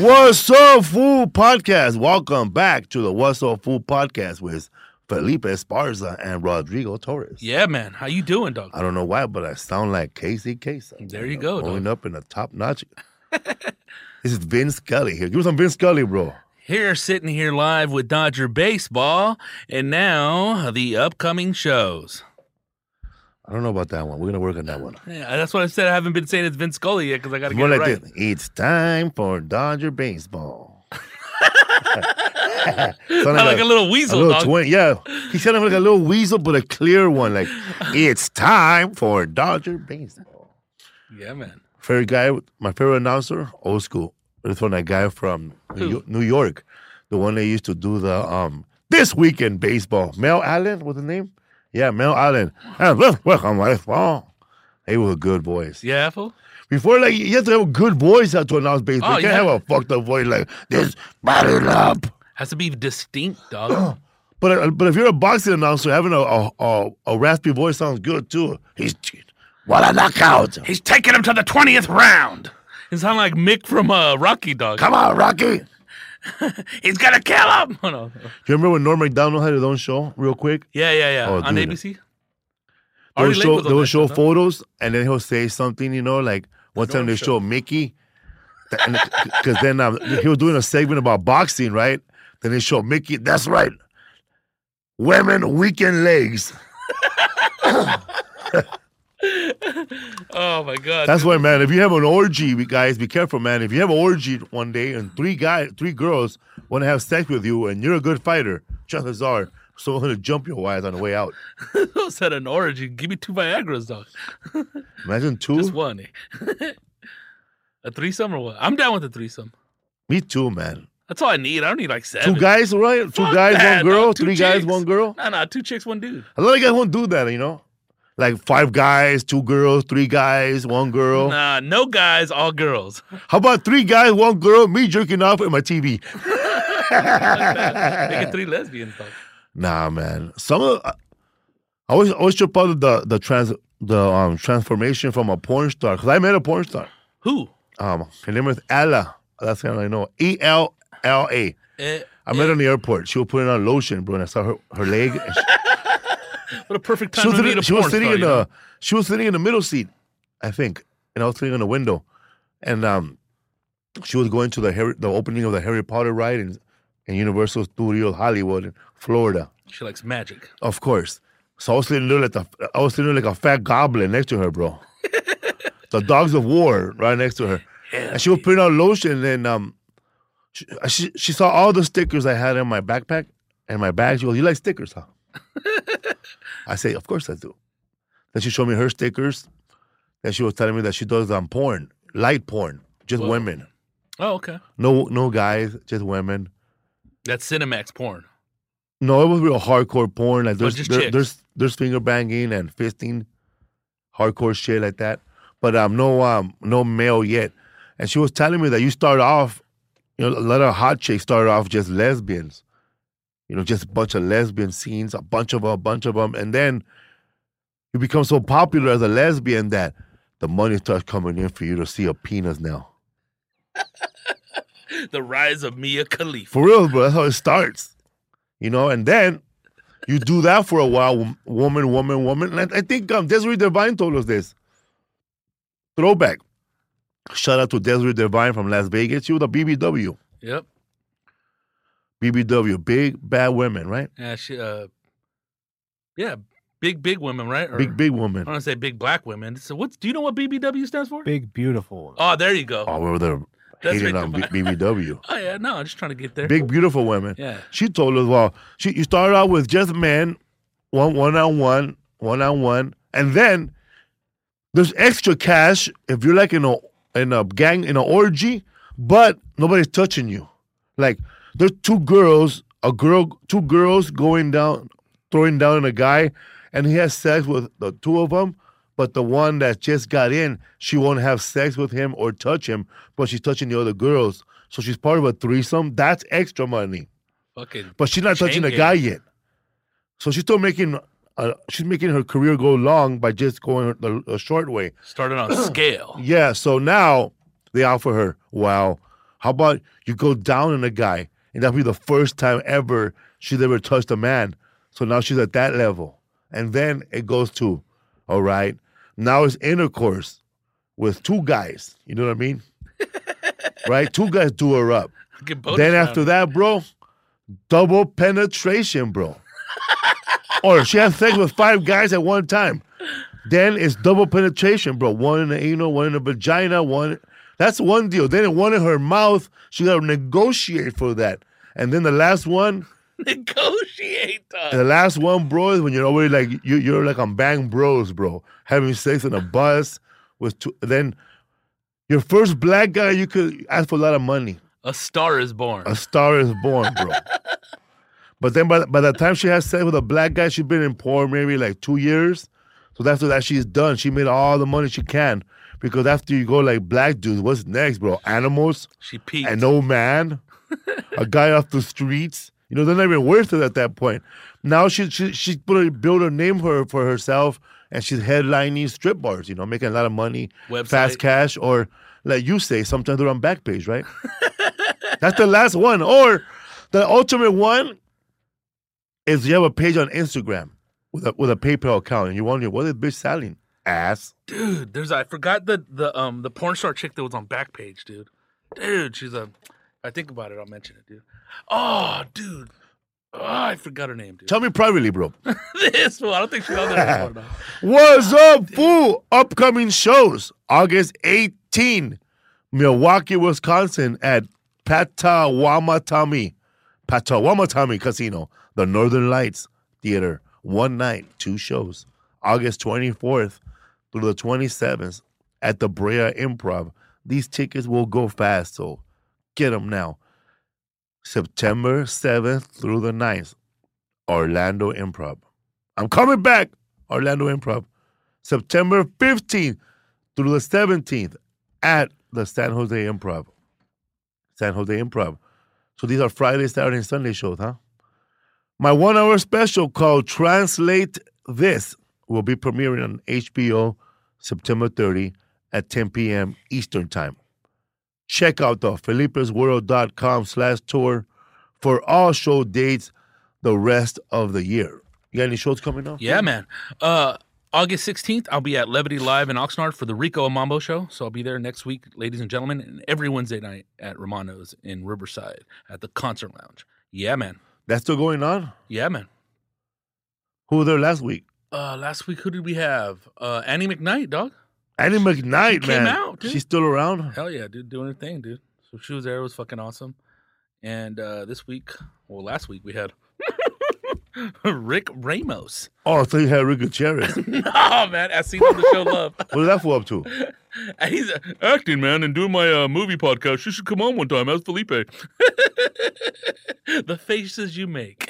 What's Up Food Podcast? Welcome back to the What's Up Food Podcast with Felipe Esparza and Rodrigo Torres. Yeah, man. How you doing, dog? I don't know why, but I sound like Casey Kasem. There you go, Growing dog. up in a top notch. This is Vince Scully here. Give me some Vince Scully, bro. Here, sitting here live with Dodger Baseball, and now the upcoming shows. I don't know about that one. We're gonna work on that one. Yeah, that's what I said. I haven't been saying it's Vince Scully yet because I got to It's get more it like right. this. It's time for Dodger baseball. Sound like a little weasel, dog. Twin. Yeah, he sounded like a little weasel, but a clear one. Like, it's time for Dodger baseball. Yeah, man. Favorite guy, my favorite announcer, old school. It's from that guy from New York, the one that used to do the This Weekend Baseball. Mel Allen was the name? Yeah, Mel Allen. And let's welcome baseball. He was a good voice. Yeah, fool? Before, like, you have to have a good voice to announce baseball. Oh, You can't yeah. have a fucked up voice like this. Battle up. Has to be distinct, dog. But if you're a boxing announcer, having a raspy voice sounds good too. What a knockout! He's taking him to the 20th round. It sounds like Mick from Rocky, dog. Come on, Rocky! He's gonna kill him. Oh, no. Do you remember when Norm Macdonald had his own show, real quick? Yeah. Oh, On dude. ABC. They would Artie Lake show, was on they would that show show, huh? photos, and then he'll say something, like one time Norm they show. show Mickey, because then he was doing a segment about boxing, right? Then they show Mickey, that's right, women weekend legs. Oh my God. That's why, man, if you have an orgy, guys, be careful, man. If you have an orgy one day and three girls want to have sex with you and you're a good fighter, chances are someone's going to jump your ass on the way out. Who said an origin? Give me 2 Viagra's, dog. Imagine two. Just one. A threesome or what? I'm down with a threesome. Me too, man. That's all I need. I don't need like 7. Two guys, right? Two Fuck guys, that, one girl. dog. 2 Three guys, chicks. one girl. Nah, 2 chicks, 1 dude. A lot of guys won't do that, Like 5 guys, 2 girls, 3 guys, 1 girl. Nah, no guys, all girls. How about 3 guys, 1 girl, me jerking off at my TV? Make it 3 lesbians, dog. Nah, man. I always trip out of the transformation from a porn star. Because I met a porn star. Who? Her name is Ella. That's how I know. ELLA. I met her in the airport. She was putting on lotion, bro, and I saw her leg. And What a perfect time to meet a she was porn sitting star, in you know? she was sitting in the middle seat, I think, and I was sitting in the window, and she was going to the opening of the Harry Potter ride in Universal Studios Hollywood in Florida, She likes magic. of course. So I was sitting there like a fat goblin next to her, bro. The Dogs of War right next to her, and she was putting on lotion, and she saw all the stickers I had in my backpack and my bag. She goes, "You like stickers, huh?" I say, "Of course I do." Then she showed me her stickers. Then she was telling me that she does porn, light porn, just Whoa. women. Oh, okay. No guys, just women. That's Cinemax porn. No, it was real hardcore porn. Like just chicks. there's finger banging and fisting, hardcore shit like that. But no male yet. And she was telling me that you start off, a lot of hot chicks start off just lesbians. Just a bunch of lesbian scenes, a bunch of them, and then you become so popular as a lesbian that the money starts coming in for you to see a penis now. The rise of Mia Khalifa. For real, bro. That's how it starts. And then you do that for a while, woman. And I think Desiree Divine told us this. Throwback. Shout out to Desiree Divine from Las Vegas. She was a BBW. Yep. BBW, big bad women, right? Yeah, big women, right? Or, Big women. I want to say big black women. So do you know what BBW stands for? Big, beautiful. Oh, there you go. Oh, we were That's hating right, on Divine. BBW. Oh yeah, no, I'm just trying to get there. Big beautiful women. Yeah. She told us, you started out with just men, one on one, and then there's extra cash if you're like in a gang, in an orgy, but nobody's touching you. Like there's 2 girls, two girls throwing down on a guy, and he has sex with the 2 of them, but the one that just got in, she won't have sex with him or touch him, but she's touching the other girls. So she's part of a threesome. That's extra money. Fucking. But she's not touching the chain guy gang. yet. So she's still making her career go long by just going the short way. Started on scale. Yeah, so now they offer her, How about you go down on a guy, and that'll be the first time ever she's ever touched a man. So now she's at that level. And then it goes to, all right, now it's intercourse with two guys. You know what I mean? Right? Two guys do her up. Then after that, bro, double penetration, bro. Or she has sex with 5 guys at one time. Then it's double penetration, bro. One in the anal, one in the vagina, one. That's one deal. Then one in her mouth. She got to negotiate for that. And then the last one. Negotiate. The last one, bro, is when you're already like, you're like on Bang Bros, bro. Having sex on a bus. Then your first black guy, you could ask for a lot of money. A star is born. A star is born, bro. But then by the time she has sex with a black guy, she's been in porn maybe like 2 years. So after that, she's done. She made all the money she can. Because after you go like black dudes, what's next, bro? Animals? She peaked. An old man? A guy off the streets? You know, they're not even worth it at that point. Now she's built a name for herself, and she's headlining strip bars, you know, making a lot of money, Website. Fast cash, or like you say, sometimes they're on Backpage, right? That's the last one. Or the ultimate one is you have a page on Instagram with a PayPal account, and you're wondering, what is bitch selling? Ass. Dude, I forgot the porn star chick that was on Backpage, dude. Dude, she's a. I think about it, I'll mention it, dude. Oh, dude. Oh, I forgot her name, dude. Tell me privately, bro. This fool. I don't think she's on there anymore. What's up, fool? Upcoming shows. August 18, Milwaukee, Wisconsin at Patawamatami Casino, the Northern Lights Theater. 1 night, 2 shows. August 24th through the 27th at the Brea Improv. These tickets will go fast, so get them now. September 7th through the 9th, Orlando Improv. I'm coming back, Orlando Improv. September 15th through the 17th at the San Jose Improv. San Jose Improv. So these are Friday, Saturday, and Sunday shows, huh? My 1-hour special called Translate This will be premiering on HBO September 30 at 10 p.m. Eastern Time. Check out the Felipe'sWorld.com/tour for all show dates the rest of the year. You got any shows coming up? Yeah, man. August 16th, I'll be at Levity Live in Oxnard for the Rico Amambo show. So I'll be there next week, ladies and gentlemen, and every Wednesday night at Romano's in Riverside at the Concert Lounge. Yeah, man. That's still going on? Yeah, man. Who was there last week? Last week, who did we have? Annie McKnight, dog. Annie McKnight, She man. came out, dude. She's still around? Hell yeah, dude, doing her thing, dude. So she was there, it was fucking awesome. And last week we had Rick Ramos. Oh, I thought you had Rick Gutierrez. No, man, I seen on the show Love. What is that fool up to? And he's acting, man, and doing my movie podcast. You should come on one time. How's Felipe? The faces you make.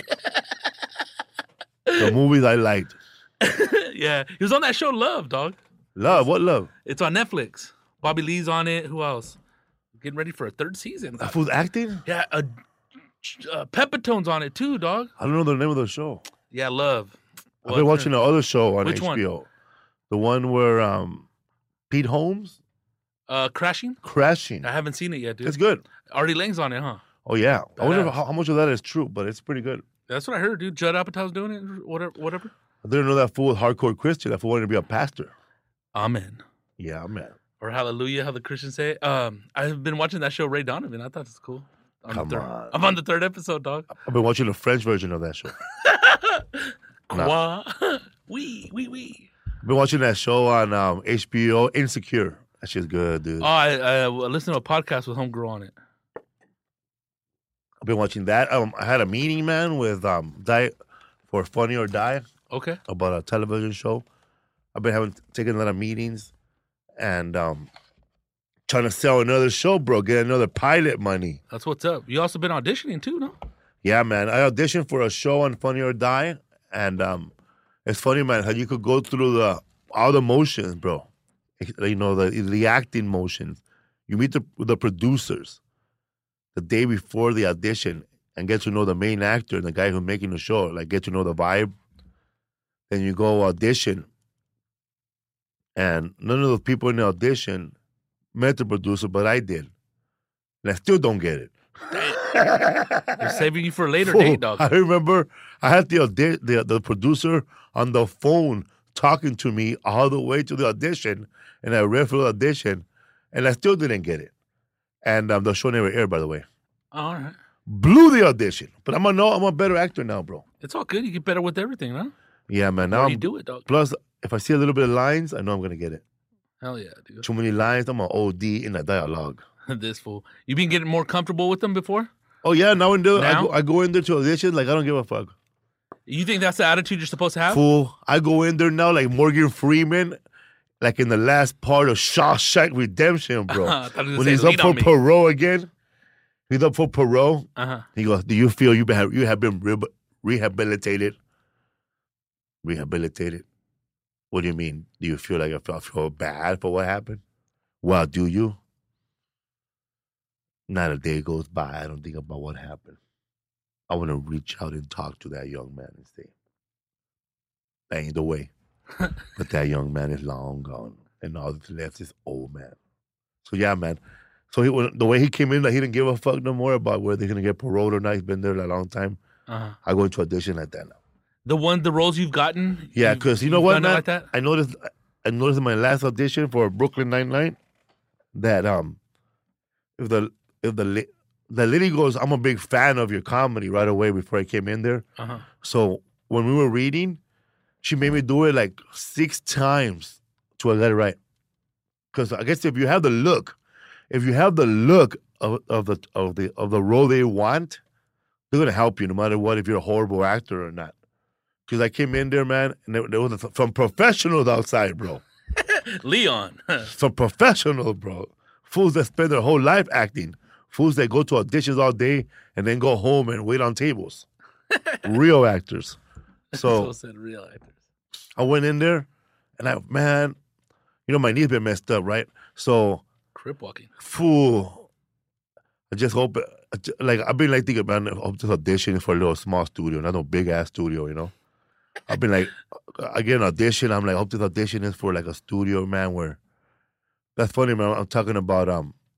The movies I liked. Yeah, he was on that show Love, dog. Love? What Love? It's on Netflix. Bobby Lee's on it. Who else? Getting ready for a 3rd season. That fool's acting? Yeah, Pepitone's on it too, dog. I don't know the name of the show. Yeah, Love. I've been watching the other show on Which HBO. one? The one where Pete Holmes? Crashing? Crashing. I haven't seen it yet, dude. It's good. Artie Lang's on it, huh? Oh, yeah. I wonder Badass. how much of that is true, but it's pretty good. That's what I heard, dude. Judd Apatow's doing it, whatever. I didn't know that fool was hardcore Christian. That fool wanted to be a pastor. Amen. Yeah, man. Or hallelujah, how the Christians say it. I've been watching that show, Ray Donovan. I thought it's cool. Come on. I'm on the 3rd episode, dog. I've been watching the French version of that show. Quoi? Oui. I've been watching that show on HBO, Insecure. That shit's good, dude. Oh, I listened to a podcast with Homegirl on it. I've been watching that. I had a meeting, man, with for Funny or Die Okay. about a television show. I've been taking a lot of meetings and trying to sell another show, bro. Get another pilot money. That's what's up. You also been auditioning too, no? Yeah, man. I auditioned for a show on Funny or Die, and it's funny, man, how you could go through all the motions, bro. You know, the acting motions. You meet the producers the day before the audition and get to know the main actor and the guy who's making the show. Like, get to know the vibe. Then you go audition, and none of the people in the audition met the producer, but I did. and I still don't get it. They're saving you for a later Fool, date, dog. I remember I had the producer on the phone talking to me all the way to the audition, and I read for the audition, and I still didn't get it. And the show never aired, by the way. All right. Blew the audition, but I'm a better actor now, bro. It's all good. You get better with everything, huh? Yeah, man. Now How do you do it, dog? plus, if I see a little bit of lines, I know I'm gonna get it. Hell yeah, dude. Too many lines, I'm an OD in the dialogue. This fool. You been getting more comfortable with them before? Oh yeah, now and then Now? I go in there to audition like I don't give a fuck. You think that's the attitude you're supposed to have? Fool, I go in there now like Morgan Freeman, like in the last part of Shawshank Redemption, bro. I thought you were When gonna he's say, up "Lean for on me." parole again, he's up for parole. Uh-huh. He goes, "Do you feel you have been rehabilitated? Rehabilitated? What do you mean? Do you feel like I feel bad for what happened? Well, do you? Not a day goes by, I don't think about what happened. I want to reach out and talk to that young man and say, that ain't the way. But that young man is long gone, and all that's left is old man. So yeah, man. So the way he came in, like he didn't give a fuck no more about whether he's gonna get paroled or not. He's been there a long time. Uh-huh. I go into audition like that now. The roles you've gotten? Yeah, because you know what, done it man? like that? I noticed in my last audition for Brooklyn Nine-Nine that if the lady goes, I'm a big fan of your comedy right away before I came in there. Uh-huh. So when we were reading, she made me do it like 6 times till I got it right. Because I guess if you have the look of the role they want, they're gonna help you no matter what if you're a horrible actor or not. Because I came in there, man, and there was some professionals outside, bro. Leon. Some professionals, bro. Fools that spend their whole life acting. Fools that go to auditions all day and then go home and wait on tables. Real actors. So said real actors. I went in there, and my knee's been messed up, right? So, Crip walking. fool, I just hope, I've been thinking about just auditioning for a little small studio, not a big ass studio, you know? I've been like, I get an audition, I'm like, I hope this audition is for like a studio, man, where, that's funny, man, I'm talking about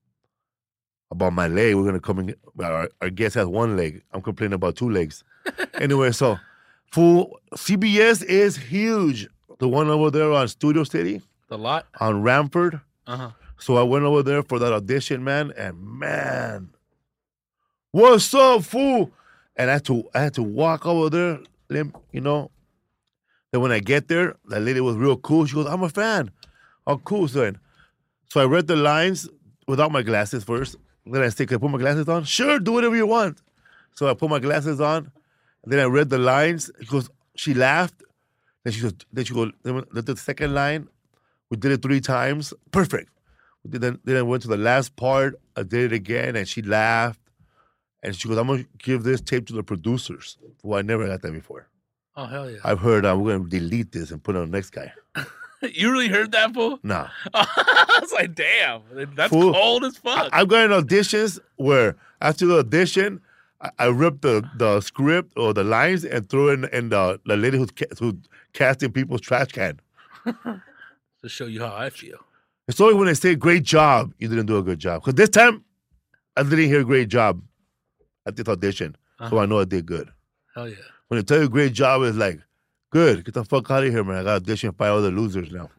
my leg. We're gonna come and our guest has 1 leg. I'm complaining about 2 legs. Anyway, so, fool, CBS is huge. The one over there on Studio City. The lot? On Ramford. Uh-huh. So I went over there for that audition, man, and man, what's up, fool? And I had to walk over there, you know. Then when I get there, that lady was real cool. She goes, I'm a fan. Oh, cool, son. So I read the lines without my glasses first. Then I said, can I put my glasses on? Sure, do whatever you want. So I put my glasses on. And then I read the lines. She laughed. Then she goes, the second line, we did it 3 times. Perfect. Then I went to the last part. I did it again, and she laughed. And she goes, I'm going to give this tape to the producers. Well, I never got that before. Oh, hell yeah. I've heard we're going to delete this and put it on the next guy. You really heard that, fool? Nah. I was like, damn, that's Fool. cold as fuck. I've gotten auditions where after the audition, I ripped the script or the lines and threw it in the lady who's casting people's trash can. To show you how I feel. It's always when they say great job, you didn't do a good job. Because this time, I didn't hear great job at this audition. So I know I did good. Hell yeah. When they tell you great job, it's like, good, get the fuck out of here, man. I got to audition 5 other losers now.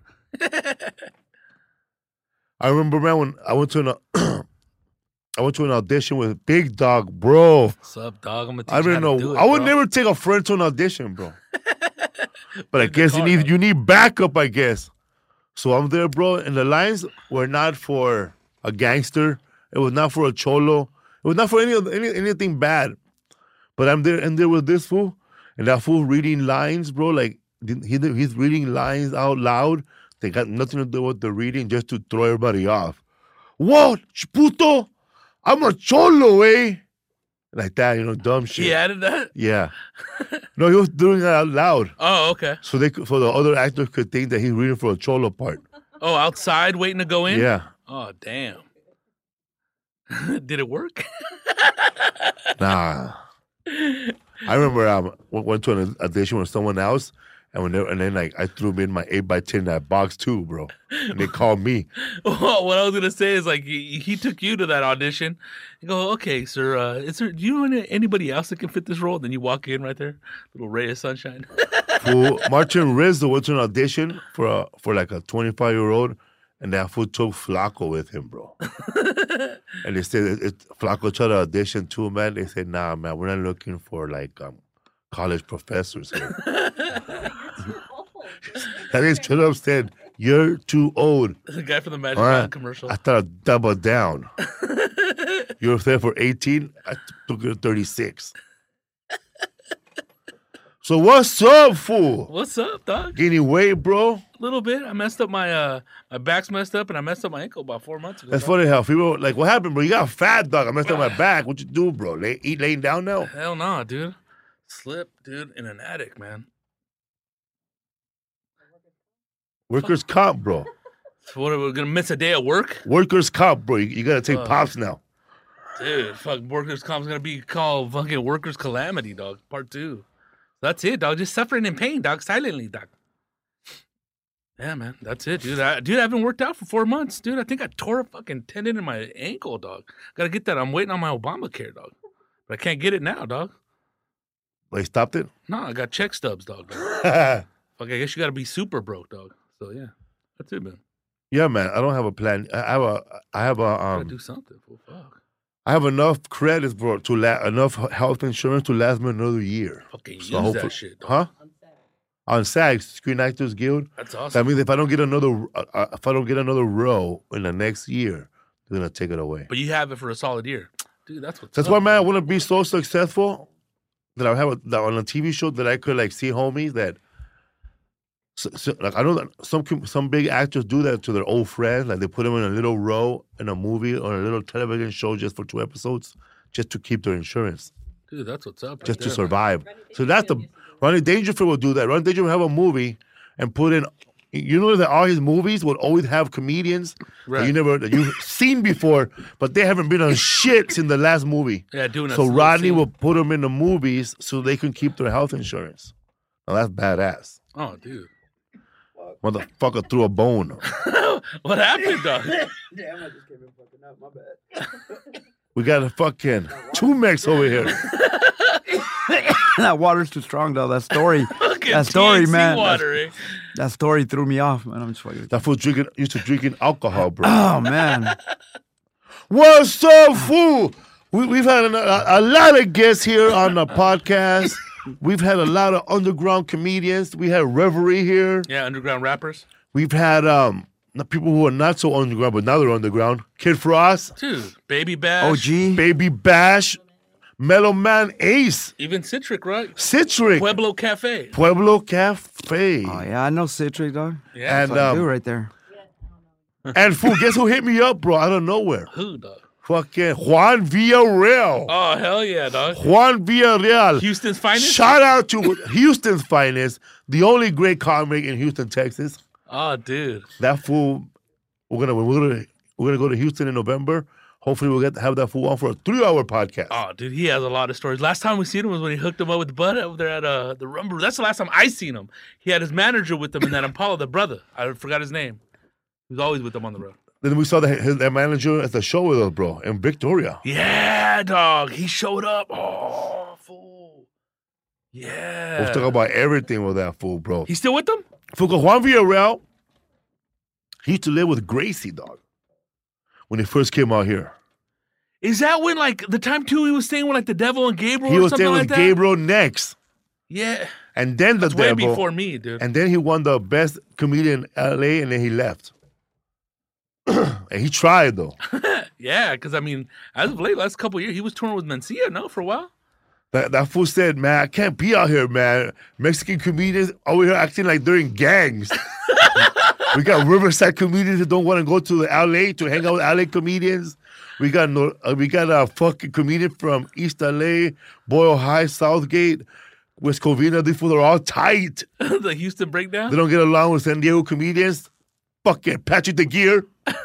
I remember, man, when I went to an audition with Big Dog, bro. What's up, dog? I'm gonna teach I you didn't how know. to do it, I would bro. never take a friend to an audition, bro. But I guess you need backup, I guess. So I'm there, bro, and the lines were not for a gangster. It was not for a cholo. It was not for anything bad. But I'm there, and there was this fool, and that fool reading lines, bro. Like he's reading lines out loud. They got nothing to do with the reading, just to throw everybody off. What, puto? I'm a cholo, eh? Like that, you know, dumb shit. He added that? Yeah. No, he was doing it out loud. Oh, okay. So the other actors could think that he's reading for a cholo part. Oh, outside waiting to go in? Yeah. Oh, damn. Did it work? Nah. I remember I went to an audition with someone else, And then like I threw him in my 8x10 that box too, bro. And they called me. Well, what I was gonna say is like he took you to that audition. You go, okay, sir. Do you know anybody else that can fit this role? Then you walk in right there, little ray of sunshine. Fool, Martin Rizzo went to an audition for like a 25-year-old, and that fool took Flacco with him, bro. And they said Flacco tried to audition too, man. They said, nah, man, we're not looking for like college professors here. That is straight up said, you're too old. The guy from the Magic Mountain commercial. I thought I'd double down. You were there for 18, I took it to 36. So what's up, fool? What's up, dog? Gaining weight, bro? A little bit. I messed up my back's messed up, and I messed up my ankle about 4 months ago. That's funny how people like, what happened, bro? You got fat, dog. I messed up my back. What you do, bro? Eat laying down now? Hell no, dude. Slip, dude, in an attic, man. Workers' comp, bro. So what, are we gonna miss a day at work? Workers' comp, bro. You gotta take pops now. Dude, fuck, workers' comp's gonna be called fucking workers' calamity, dog. Part 2. That's it, dog. Just suffering in pain, dog. Silently, dog. Yeah, man. That's it, dude. I haven't worked out for 4 months, dude. I think I tore a fucking tendon in my ankle, dog. Gotta get that. I'm waiting on my Obamacare, dog. But I can't get it now, dog. They stopped it? No, I got check stubs, dog. Fuck, I guess you gotta be super broke, dog. So yeah, that's it, man. Yeah, man. I don't have a plan. I have Gotta do something. Fool. Fuck. I have enough credits, bro, enough health insurance to last me another year. Fucking use that shit, dog. Huh? On SAG, Screen Actors Guild. That's awesome. That means if I don't get another role in the next year, they're gonna take it away. But you have it for a solid year, dude. That's what's That's up, why, man, I want to be so successful that I have that on a TV show that I could like see homies that. So, like I know that some big actors do that to their old friends, like they put them in a little role in a movie or a little television show just for 2 episodes, just to keep their insurance, Dude, that's what's up. just to there, survive. So that's Ronnie Dangerfield will do that. Ronnie Dangerfield will have a movie and put in. You know that all his movies would always have comedians Right. that you've seen before, but they haven't been on shit since the last movie. Yeah, doing that. So little Rodney scene. will put them in the movies so they can keep their health insurance. Now that's badass. Oh, dude. Motherfucker threw a bone. What happened, dog? Damn, I just came in fucking up. My bad. We got a fucking Tumex over here. That water's too strong, though. That story. Fucking That story, TNC man. Water, eh? That story threw me off, man. I'm just fucking. That fool used to drinking alcohol, bro. Oh, man. What's up, fool? We've had a lot of guests here on the podcast. We've had a lot of underground comedians. We had Reverie here. Yeah, underground rappers. We've had the people who are not so underground, but now they're underground. Kid Frost, Dude, Baby Bash. OG. Baby Bash, Mellow Man Ace, Even Citric, right? Citric, Pueblo Cafe. Pueblo Cafe. Oh, yeah. I know Citric, dog. Yeah. And That's what I do right there. and fool, guess who hit me up, bro, out of nowhere? Who, dog? Fucking Juan Villarreal. Oh, hell yeah, dog. Juan Villarreal. Houston's finest? Shout out to Houston's finest, the only great comic in Houston, Texas. Oh, dude. That fool, we're gonna go to Houston in November. Hopefully, we'll get to have that fool on for a 3-hour podcast. Oh, dude, he has a lot of stories. Last time we seen him was when he hooked him up with Bud over there at the Rumble. That's the last time I seen him. He had his manager with him in that Impala, the brother. I forgot his name. He was always with them on the road. Then we saw that manager at the show with us, bro, in Victoria. Yeah, dog. He showed up. Oh, fool. Yeah. We'll talk about everything with that fool, bro. He's still with them? Fool, Juan Villarreal, he used to live with Gracie, dog, when he first came out here. Is that when, like, the time, too, he was staying with, like, the Devil and Gabriel He or was something staying like with that? Gabriel next. Yeah. And then the That's way Devil. before me, dude. And then he won the best comedian in LA, and then he left. And he tried, though. Yeah, because, I mean, as of late, last couple of years, he was touring with Mencia, no, for a while? That fool said, man, I can't be out here, man. Mexican comedians over here acting like they're in gangs. We got Riverside comedians that don't want to go to the LA to hang out with LA comedians. We got a fucking comedian from East LA, Boyle High, Southgate, West Covina. These fools are all tight. The Houston breakdown? They don't get along with San Diego comedians. Fucking Patrick the Gear.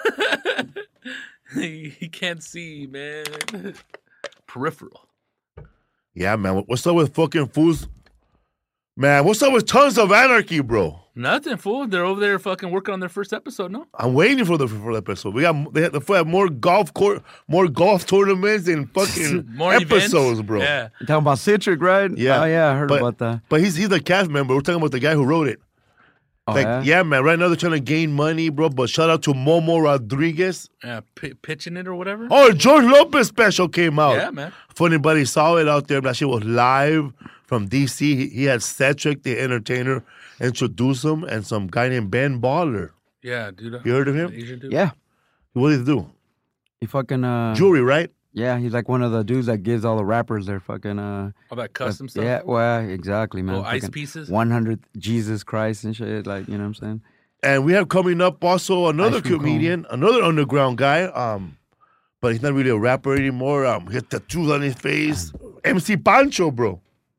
He can't see, man. Peripheral. Yeah, man. What's up with fucking fools Man, what's up with Tons of Anarchy, bro? Nothing, fool. They're over there fucking working on their first episode, no? I'm waiting for the episode. They have more golf tournaments and fucking More episodes, events. bro. Yeah. You're talking about Citric, right? Yeah. Oh, yeah, I heard But- about that. But he's a cast member. We're talking about the guy who wrote it. Oh, Like, yeah? man. Right now they're trying to gain money, bro. But shout out to Momo Rodriguez. Yeah, pitching it or whatever. Oh, George Lopez special came out. Yeah, man. If anybody saw it out there, that shit was live from DC. He had Cedric, the entertainer, introduce him, and some guy named Ben Baller. Yeah, dude. You heard of him? Asian dude. Yeah. What did he do? He fucking, Jewelry, right? yeah, he's like one of the dudes that gives all the rappers their fucking, All that custom stuff. yeah, well, exactly, man. Little ice Fucking pieces. 100 Jesus Christ and shit, like, you know what I'm saying? And we have coming up also another Ice cream cone. comedian, another underground guy. But he's not really a rapper anymore. He had tattoos on his face. MC Pancho, bro.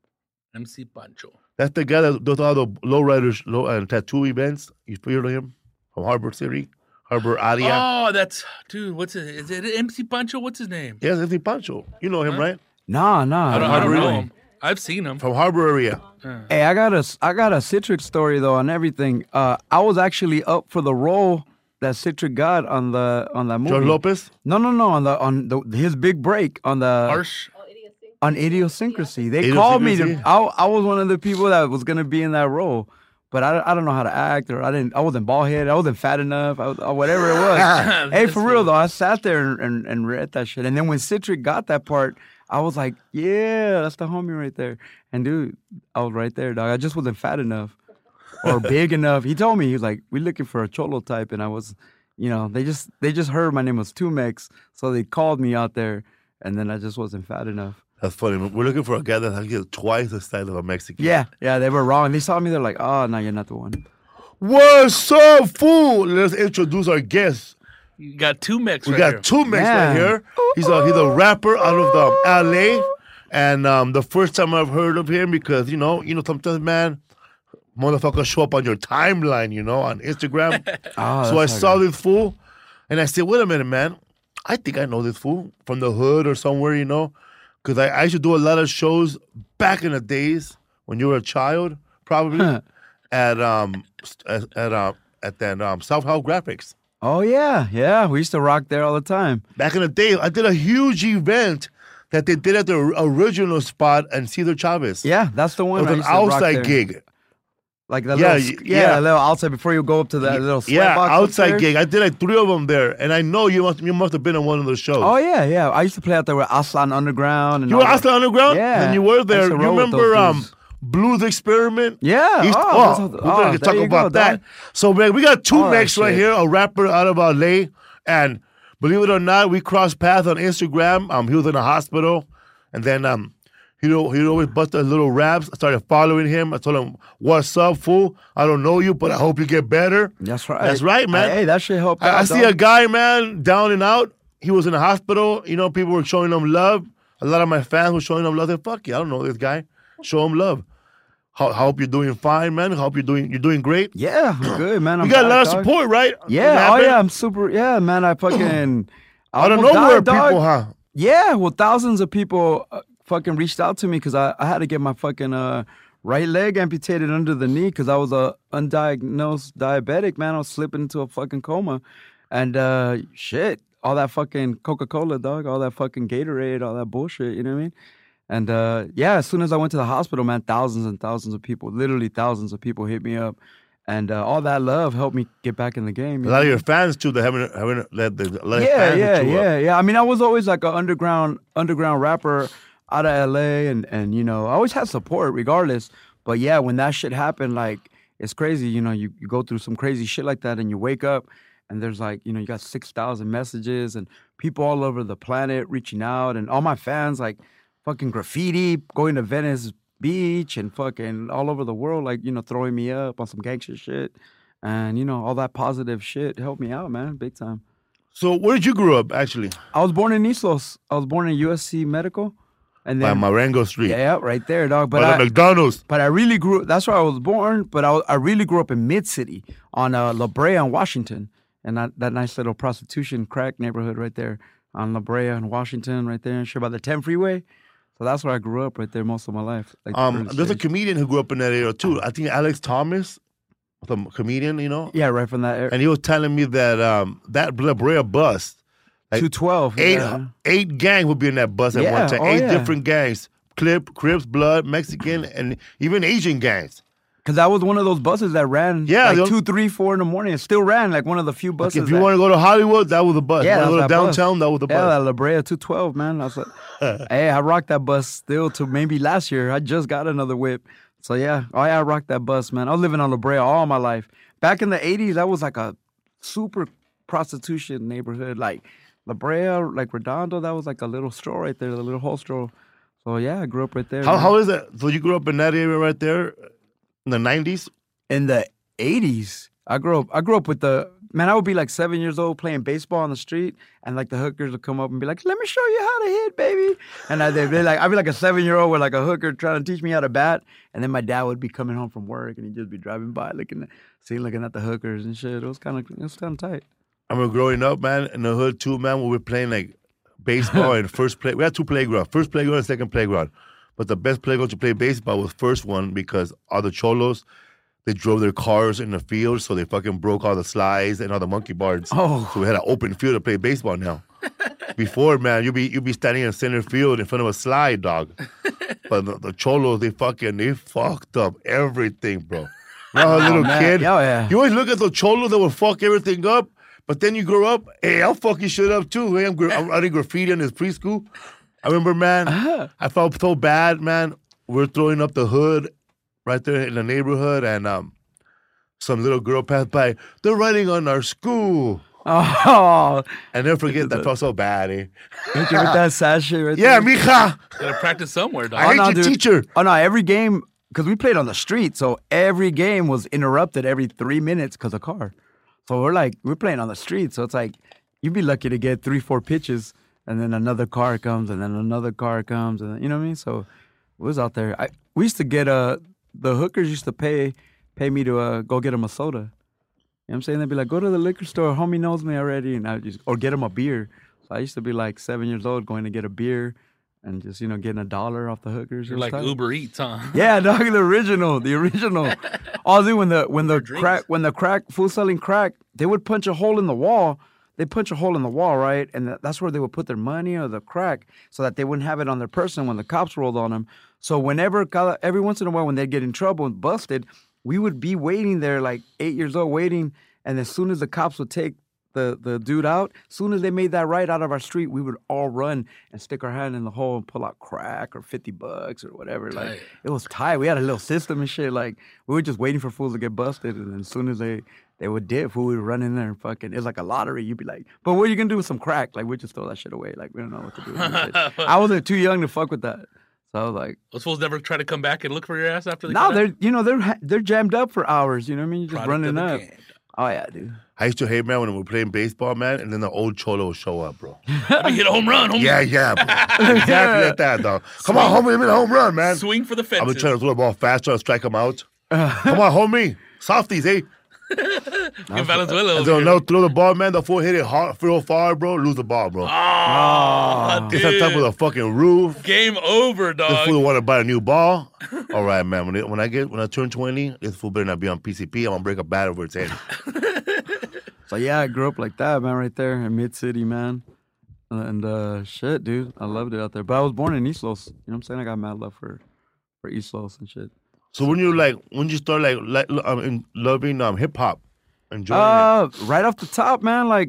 MC Pancho. That's the guy that does all the lowriders tattoo events. You heard of him? From Harbor City, Harbor Area. Oh, that's dude. What's it? Is it MC Pancho? What's his name? Yes, MC Pancho. You know him, right? Nah, I don't Harbor know Area. him. I've seen him. From Harbor Area. Hey, I got a Citric story though on everything. I was actually up for the role that Citric got on that movie. George Lopez. No, on his big break on the Harsh. on Idiosyncrasy. They called me to. Idiosyncrasy? I was one of the people that was gonna be in that role, but I don't know how to act, or I wasn't bald headed, I wasn't fat enough, or whatever it was. Hey, for real though, I sat there and read that shit, and then when Citric got that part, I was like, yeah, that's the homie right there. And dude, I was right there, dog. I just wasn't fat enough or big enough. He told me, he was like, we're looking for a cholo type, and I was, you know, they just heard my name was Tumex, so they called me out there, and then I just wasn't fat enough. That's funny. We're looking for a guy that has twice the size of a Mexican. Yeah, they were wrong. They saw me, they're like, oh, no, you're not the one. What's up, fool? Let's introduce our guest. You got two mechs. We right got here. two Mex Yeah. right here. He's a rapper out of LA. And the first time I've heard of him because, you know, sometimes, man, motherfuckers show up on your timeline, on Instagram. Oh, So I that's how saw it goes. this fool, and I said, wait a minute, man. I think I know this fool from the hood or somewhere, because I used to do a lot of shows back in the days when you were a child, probably, at South House Graphics. Oh, yeah. We used to rock there all the time. Back in the day, I did a huge event that they did at the original spot in Cesar Chavez. Yeah, that's the It one. was I an used to rock outside there. gig. Like the Yeah, little, yeah. a little outside before you go up to that little sweat Yeah, box outside upstairs. gig. I did like 3 of them there, and I know you must have been on one of those shows. Oh, yeah. I used to play out there with Aslan Underground. And You were all that. Aslan Underground? Yeah. And you were I there. used to You roll with remember those dudes. Blues Experiment? Yeah. We're going to talk about that. So, man, we got two All that Mex right shit. here, a rapper out of LA. And believe it or not, we crossed paths on Instagram. He was in a hospital. And then he'd always bust a little raps. I started following him. I told him, what's up, fool? I don't know you, but I hope you get better. That's right. That's right, man. Hey, that shit helped I out, see dog. a guy, man, down and out. He was in the hospital. People were showing him love. A lot of my fans were showing him love. They fuck you. I don't know this guy. Show him love. Hope you're doing fine, man. Hope you're doing great. Yeah, I'm good, man. You I'm got a back, lot of dog. support, right? Yeah, What oh happened? yeah, I'm super. Yeah, man, I fucking. Out of almost nowhere, died, dog. people, huh? Yeah, well, thousands of people fucking reached out to me because I had to get my fucking right leg amputated under the knee because I was a undiagnosed diabetic, man. I was slipping into a fucking coma, and shit, all that fucking Coca-Cola, dog, all that fucking Gatorade, all that bullshit. You know what I mean? And yeah, as soon as I went to the hospital, man, thousands and thousands of people, literally thousands of people hit me up. And all that love helped me get back in the game. A lot of your fans too. That haven't let the a lot of Yeah, fans hit you up. yeah. I mean, I was always like an underground rapper out of LA, and I always had support regardless. But yeah, when that shit happened, like it's crazy. You go through some crazy shit like that, and you wake up, and there's like you got 6,000 messages and people all over the planet reaching out, and all my fans like fucking graffiti, going to Venice Beach and fucking all over the world, like throwing me up on some gangster shit, and all that positive shit helped me out, man, big time. So where did you grow up, actually? I was born in Islos. I was born in USC Medical, and By then Marengo Street. yeah, right there, dog. But By the I, McDonald's. but I really grew. That's where I was born. But I really grew up in Mid City on La Brea and Washington, and that nice little prostitution crack neighborhood right there on La Brea and Washington, right there, and shit by the 10 freeway. So that's where I grew up right there most of my life. Like the early There's a stage. comedian who grew up in that area too. I think Alex Thomas, the comedian, you know. Yeah, right from that area. And he was telling me that that La Brea bus, like 212. eight gang would be in that bus at Yeah, one time. oh, Eight yeah. different gangs: Crips, Blood, Mexican, and even Asian gangs. Because that was one of those buses that ran Yeah, like they'll- 2, 3, 4 in the morning. It still ran like one of the few Like buses. if you want to go to Hollywood, that was the bus. yeah, you want to that go to was that downtown, bus. that was the Yeah, that bus. La Brea 212, man. I was like, hey, I rocked that bus still to maybe last year. I just got another whip. So yeah, I rocked that bus, man. I was living on La Brea all my life. Back in the 80s, that was like a super prostitution neighborhood. Like La Brea, like Redondo, that was like a little stroll right there, the little whole stroll. So yeah, I grew up right there. man. How is that? So you grew up in that area right there in the 90s? In the 80s, I grew up with the man. I would be like 7 years old playing baseball on the street, and like the hookers would come up and be like, "Let me show you how to hit, baby." And I'd be like a 7-year-old with like a hooker trying to teach me how to bat, and then my dad would be coming home from work, and he'd just be driving by looking at the hookers and shit. It was kind of tight. I remember growing up, man, in the hood too, man, we were playing like baseball and first play. We had two playgrounds, first playground and second playground. But the best playground to play baseball was first one because all the cholos, they drove their cars in the field, so they fucking broke all the slides and all the monkey bars. Oh. So we had an open field to play baseball now. Before, man, you'd be standing in center field in front of a slide, dog. But the cholos, they fucked up everything, bro. Now, a little man. kid, Oh, yeah. you always look at the cholos that will fuck everything up, but then you grow up, hey, I'll fuck your shit up too. Hey, I'm writing graffiti in his preschool. I remember, man, I felt so bad, man. We're throwing up the hood right there in the neighborhood, and some little girl passed by. They're writing on our school. Oh, I never forget that. Felt so bad, eh? hit you with that sad shit right Yeah, there. mija. Gotta practice somewhere, dog. I hate no, your dude. teacher. Oh no, every game because we played on the street, so every game was interrupted every 3 minutes because of car. So we're playing on the street, so it's like you'd be lucky to get 3-4 pitches, and then another car comes, and then another car comes, and you know what I mean. So we was out there. We used to get the hookers used to pay me to go get them a soda. You know what I'm saying? They'd be like, go to the liquor store, homie knows me already, and or get them a beer. So I used to be like 7 years old going to get a beer and just, getting $1 off the hookers. You're It was like tight. Uber Eats, huh? Yeah, dog, the original. Oh, dude, when the crack food selling crack, they would punch a hole in the wall. They punch a hole in the wall, right? And that's where they would put their money or the crack so that they wouldn't have it on their person when the cops rolled on them. So every once in a while when they'd get in trouble and busted, we would be waiting there like 8 years old waiting. And as soon as the cops would take the dude out, as soon as they made that right out of our street, we would all run and stick our hand in the hole and pull out crack or $50 or whatever. Like Tight. it was tight. We had a little system and shit. Like we were just waiting for fools to get busted, and then as soon as they would dip, we would run in there and fucking. It's like a lottery. You'd be like, "But what are you gonna do with some crack?" Like we just throw that shit away. Like we don't know what to do with that shit. I wasn't too young to fuck with that, so I was like, Those fools never try to come back and look for your ass after they "No, got out? they're jammed up for hours. You know what I mean? You're just Product of running the up. game. Oh yeah, dude. I used to hate, man, when we were playing baseball, man, and then the old cholo would show up, bro. Let me hit a home run. Yeah, bro. Exactly like that, dog. Come on, homie, give me the home run, man. Swing for the I've fences. been trying to throw the ball fast, trying to strike him out. Come on, homie. Softies, eh? In Valenzuela. And they'll no throw the ball, man. The fool hit it hard, real far, bro. Lose the ball, bro. Oh, It's on top of dude. the fucking roof. Game over, This dog. fool want to buy a new ball. All right, man. When I turn 20, this fool better not be on PCP. I'm gonna break a bat over its head. So yeah, I grew up like that, man, right there in Mid City, man. And shit, dude, I loved it out there. But I was born in East Los. You know what I'm saying? I got mad love for East Los and shit. So when you start loving hip hop, enjoying it. Right off the top, man, like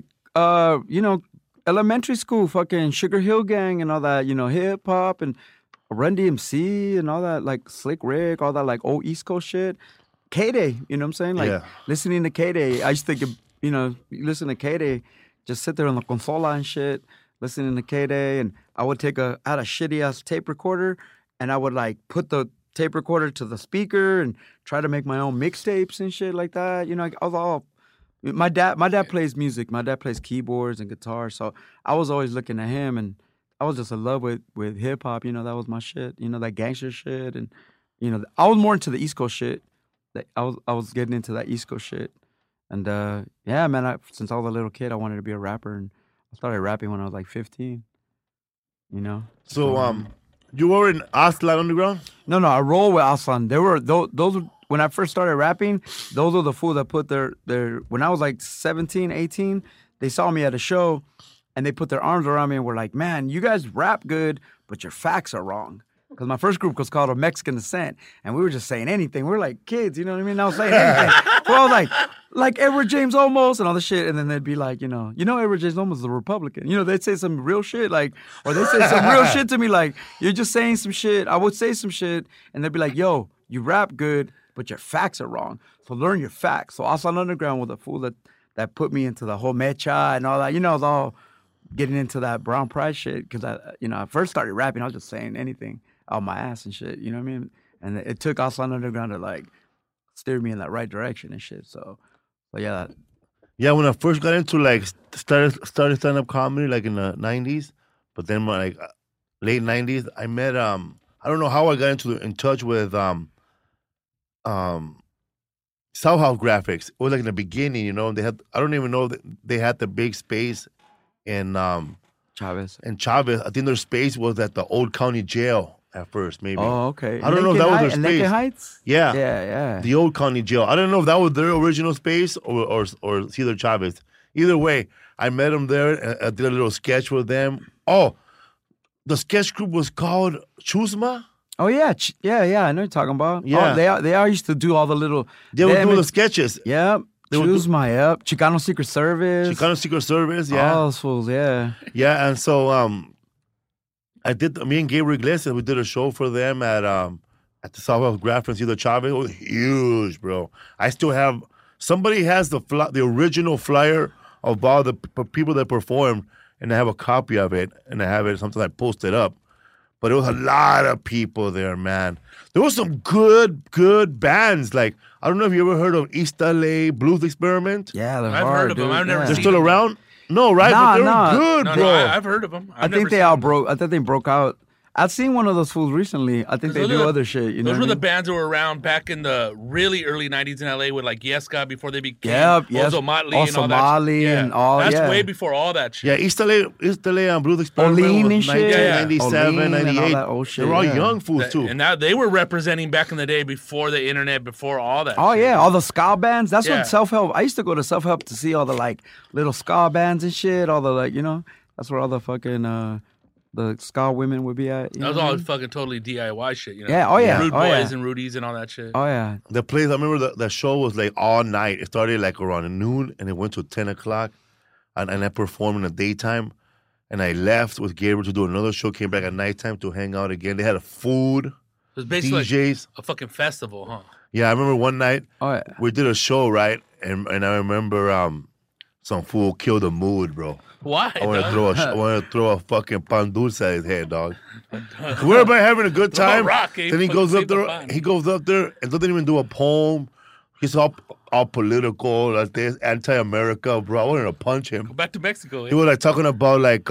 elementary school, fucking Sugar Hill Gang and all that, hip hop and Run DMC and all that, like Slick Rick, all that like old East Coast shit. K-Day, you know what I'm saying? Like Yeah. listening to K-Day. I used to think, you listen to K-Day, just sit there on the consola and shit, listening to K-Day, and I would I had a shitty ass tape recorder, and I would like put the tape recorder to the speaker and try to make my own mixtapes and shit like that. I was all. My dad plays music. My dad plays keyboards and guitar, so I was always looking at him, and I was just in love with hip hop. That was my shit. That gangster shit, and I was more into the East Coast shit. Like, I was getting into that East Coast shit, and yeah, man. Since I was a little kid, I wanted to be a rapper, and I started rapping when I was like 15. So You were in Aslan Underground? No, I roll with Aslan. They were those when I first started rapping, those were the fools that put their when I was like 17, 18, they saw me at a show and they put their arms around me and were like, "Man, you guys rap good, but your facts are wrong." Because my first group was called A Mexican Descent, and we were just saying anything. We were like kids, you know what I mean? I was saying anything. So I was like Edward James Olmos and all this shit, and then they'd be like, Edward James Olmos is a Republican. They'd say some real shit, or they'd say some real shit to me, like, you're just saying some shit. I would say some shit, and they'd be like, yo, you rap good, but your facts are wrong. So learn your facts. So Aslan Underground was a fool that put me into the whole mecha and all that. I was all getting into that brown pride shit because I first started rapping. I was just saying anything out my ass and shit. You know what I mean? And it took Aslan Underground to like steer me in that right direction and shit. So yeah. Yeah, when I first got into like started stand-up comedy like in the 90s, but then like late 90s, I met I don't know how I got in touch with South House Graphics. It was like in the beginning, they had, I don't even know that they had the big space in Chavez. In Chavez. I think their space was at the old county jail at first, maybe. Oh, okay. I don't know if that was their in space. Lincoln Heights? Yeah. Yeah. The old county jail. I don't know if that was their original space or Cesar Chavez. Either way, I met them there and I did a little sketch with them. Oh, the sketch group was called Chusma? Oh, yeah. Yeah, I know what you're talking about. Yeah. Oh, they all used to do all the little... They would do the sketches. Yep. Chusma, yep. Chicano Secret Service. Chicano Secret Service, yeah. All those fools, yeah. Yeah, and so me and Gabriel Iglesias, we did a show for them at the South House Graphics, Cesar Chavez. It was huge, bro. I still have, somebody has the original flyer of all the people that performed, and I have a copy of it, and I have it, sometimes I post it up. But it was a lot of people there, man. There was some good bands. Like, I don't know if you ever heard of East LA Blues Experiment. Yeah, they're I've hard, heard of them. dude. I've never They're seen still them. around? No, right? But they're good, No, bro. I've heard of them. I think they all broke. I think they broke out. I've seen one of those fools recently. I think they Those do are the- other shit. You know Those what were I the mean? bands that were around back in the really early 90s in LA with like Yeska before they became Yep, yes. Ozo Motley Oh, and all that Somali shit. and all, That's yeah. way before all that shit. Yeah, East LA and Blues Experiment Olean was and shit. 1997, Olean and all 98. that old shit, They were all yeah. young fools, too. And now they were representing back in the day before the internet, before all that Oh shit. yeah, all the ska bands. That's Yeah. what self-help. I used to go to self-help to see all the like little ska bands and shit. All the like, that's where all the fucking the ska women would be at. That was all fucking totally DIY shit, Yeah, oh yeah, Rude oh, Boys yeah. and Rudies and all that shit. Oh yeah. The place, I remember the show was like all night. It started like around noon and it went to 10 o'clock. And I performed in the daytime. And I left with Gabriel to do another show, came back at nighttime to hang out again. They had a food, It was basically like DJs. a fucking festival, huh? Yeah, I remember one night Oh yeah. we did a show, right? And I remember some fool killed the mood, bro. Why? I want dog? to throw a fucking pan dulce at his head, dog. We're everybody having a good Throw a time. rock, eh? Then he Fucking goes up save the there. pan. He goes up there and doesn't even do a poem. He's all political, like this, anti-America, bro. I wanted to punch him. Go back to Mexico. He was like talking about like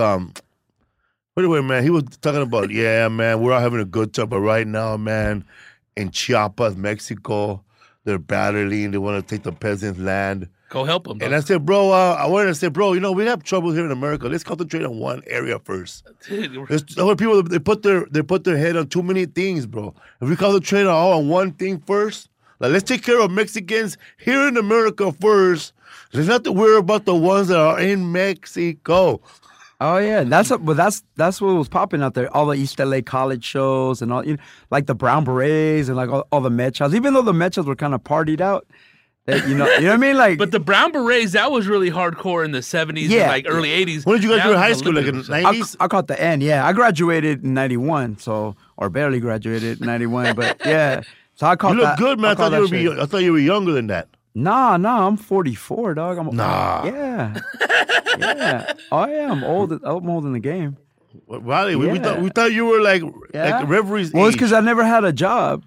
anyway, man. He was talking about yeah, man. We're all having a good time, but right now, man, in Chiapas, Mexico, they're battling. They want to take the peasants' land. Go help them. And I said, bro, I wanted to say, bro, we have trouble here in America. Let's concentrate on one area first. There's other people, they put their head on too many things, bro. If we concentrate on one thing first, like let's take care of Mexicans here in America first. Let's not worry about the ones that are in Mexico. Oh yeah, that's what was popping out there. All the East LA college shows and all, like the Brown Berets and like all the Mechas. Even though the Mechas were kind of partied out, you know what I mean? Like, But the Brown Berets, that was really hardcore in the 70s Yeah. and like early 80s. When did you guys Now go to it's high a school? Like in limited the percent. 90s? I caught the end. Yeah, I graduated in '91, or barely graduated in '91, but yeah. So I caught You look that. good, man. I thought you were younger than that. Nah, I'm 44, dog. Nah. Yeah. Yeah. Oh yeah, I'm old in the game. Riley, we Yeah. thought you were like Yeah. Reverie's Well, it's age. because I never had a job.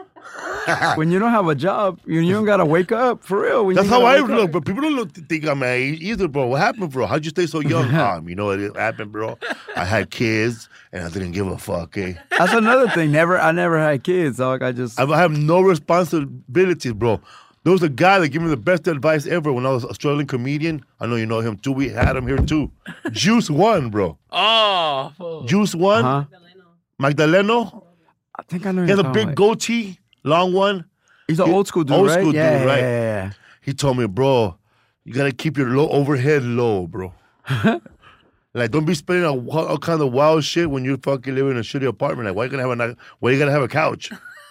When you don't have a job, you don't gotta wake up for real. When That's you how gotta I wake up. look, but people don't think I'm my age either, bro. What happened, bro? How'd you stay so young? You know what happened, bro? I had kids, and I didn't give a fuck, eh? That's another thing. I never had kids, dog. I I have no responsibilities, bro. There was a guy that gave me the best advice ever when I was an Australian comedian. I know you know him, too. We had him here, too. Juice One, bro. Oh, fuck. Juice One. huh? Magdaleno. I think I know. He has a big goatee, long one. He's an old school dude, old right? school dude, right? Yeah. He told me, bro, you gotta keep your overhead low, bro. Like, don't be spending all kind of wild shit when you fucking live in a shitty apartment. Like, why you gotta have a couch?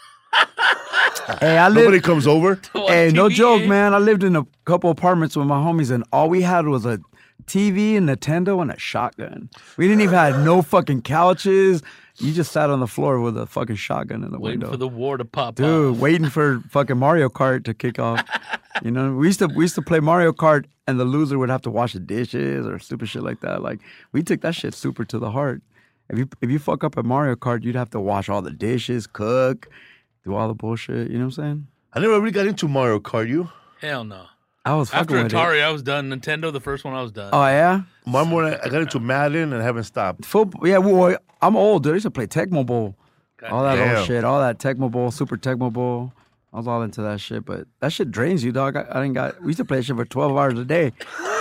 Hey, Nobody comes over. Hey, no joke, man. I lived in a couple apartments with my homies, and all we had was a TV, a Nintendo, and a shotgun. We didn't even have no fucking couches. You just sat on the floor with a fucking shotgun in the Waiting window. for the war to pop Dude, off. waiting for fucking Mario Kart to kick off. You know, we used to play Mario Kart, and the loser would have to wash the dishes or stupid shit like that. Like, we took that shit super to the heart. If you fuck up at Mario Kart, you'd have to wash all the dishes, cook, do all the bullshit. You know what I'm saying? I never really got into Mario Kart. You? Hell no. I was fucking After with Atari, it. I was done. Nintendo, the first one I was done. Oh yeah. I got into Madden and haven't stopped. Football. Yeah, well, I'm old, dude. I used to play Tecmo Bowl. God All that damn. old shit. All that Tecmo Bowl, Super Tecmo Bowl. I was all into that shit, but that shit drains you, dog. We used to play shit for 12 hours a day.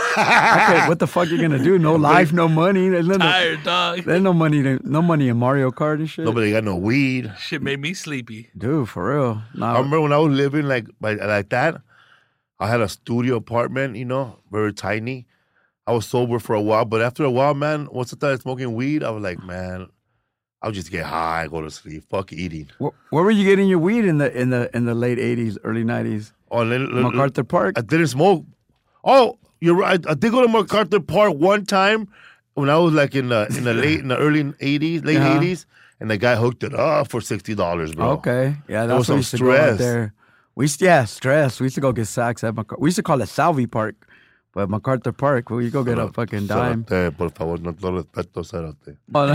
What the fuck you gonna do? No life, no money. There's Tired, dog. no money in Mario Kart and shit. Nobody got no weed. Shit made me sleepy. Dude, for real. I Nah, remember when I was living like that. I had a studio apartment, you know, very tiny. I was sober for a while, but after a while, man, once I started smoking weed, I was like, man, I'll just get high, go to sleep, fuck eating. where were you getting your weed in the late 80s, early 90s? Oh, MacArthur Park? I didn't smoke. Oh, you're right. I did go to MacArthur Park one time when I was like in the early 80s, late Uh-huh. 80s, and the guy hooked it up for $60, bro. Okay. Yeah, There was that's what we some used to go out stress. there. Stress. We used to go get sacks at MacArthur. We used to call it Salvy Park, but MacArthher Park, where you go get a fucking dime. Cerote, por favor, no te respeto, cerote. Oh,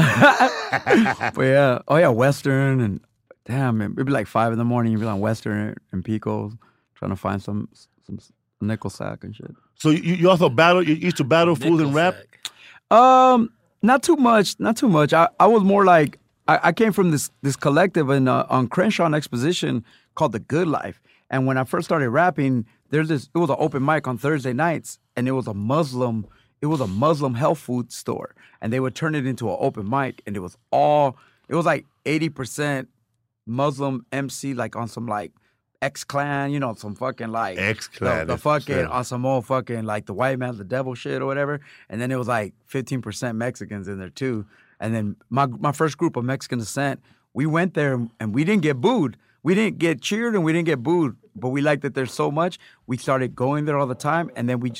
no. But yeah. Oh, yeah, Western. And damn, man, it'd be like 5 in the morning. You'd be on Western and Pico's trying to find some nickel sack and shit. So you also you used to battle food and rap? Nickelsack. Not too much. I was more like, I came from this collective on Crenshaw and Exposition called The Good Life. And when I first started rapping, it was an open mic on Thursday nights, and it was a Muslim health food store. And they would turn it into an open mic, and it was like 80% Muslim MC, like on some like X-Clan, you know, some fucking like X-Clan, the that's fucking shit. on some old fucking like the white man, the devil shit or whatever. And then it was like 15% Mexicans in there too. And then my first group of Mexican descent, we went there and we didn't get booed. We didn't get cheered and we didn't get booed, but we liked it there so much. We started going there all the time, and then we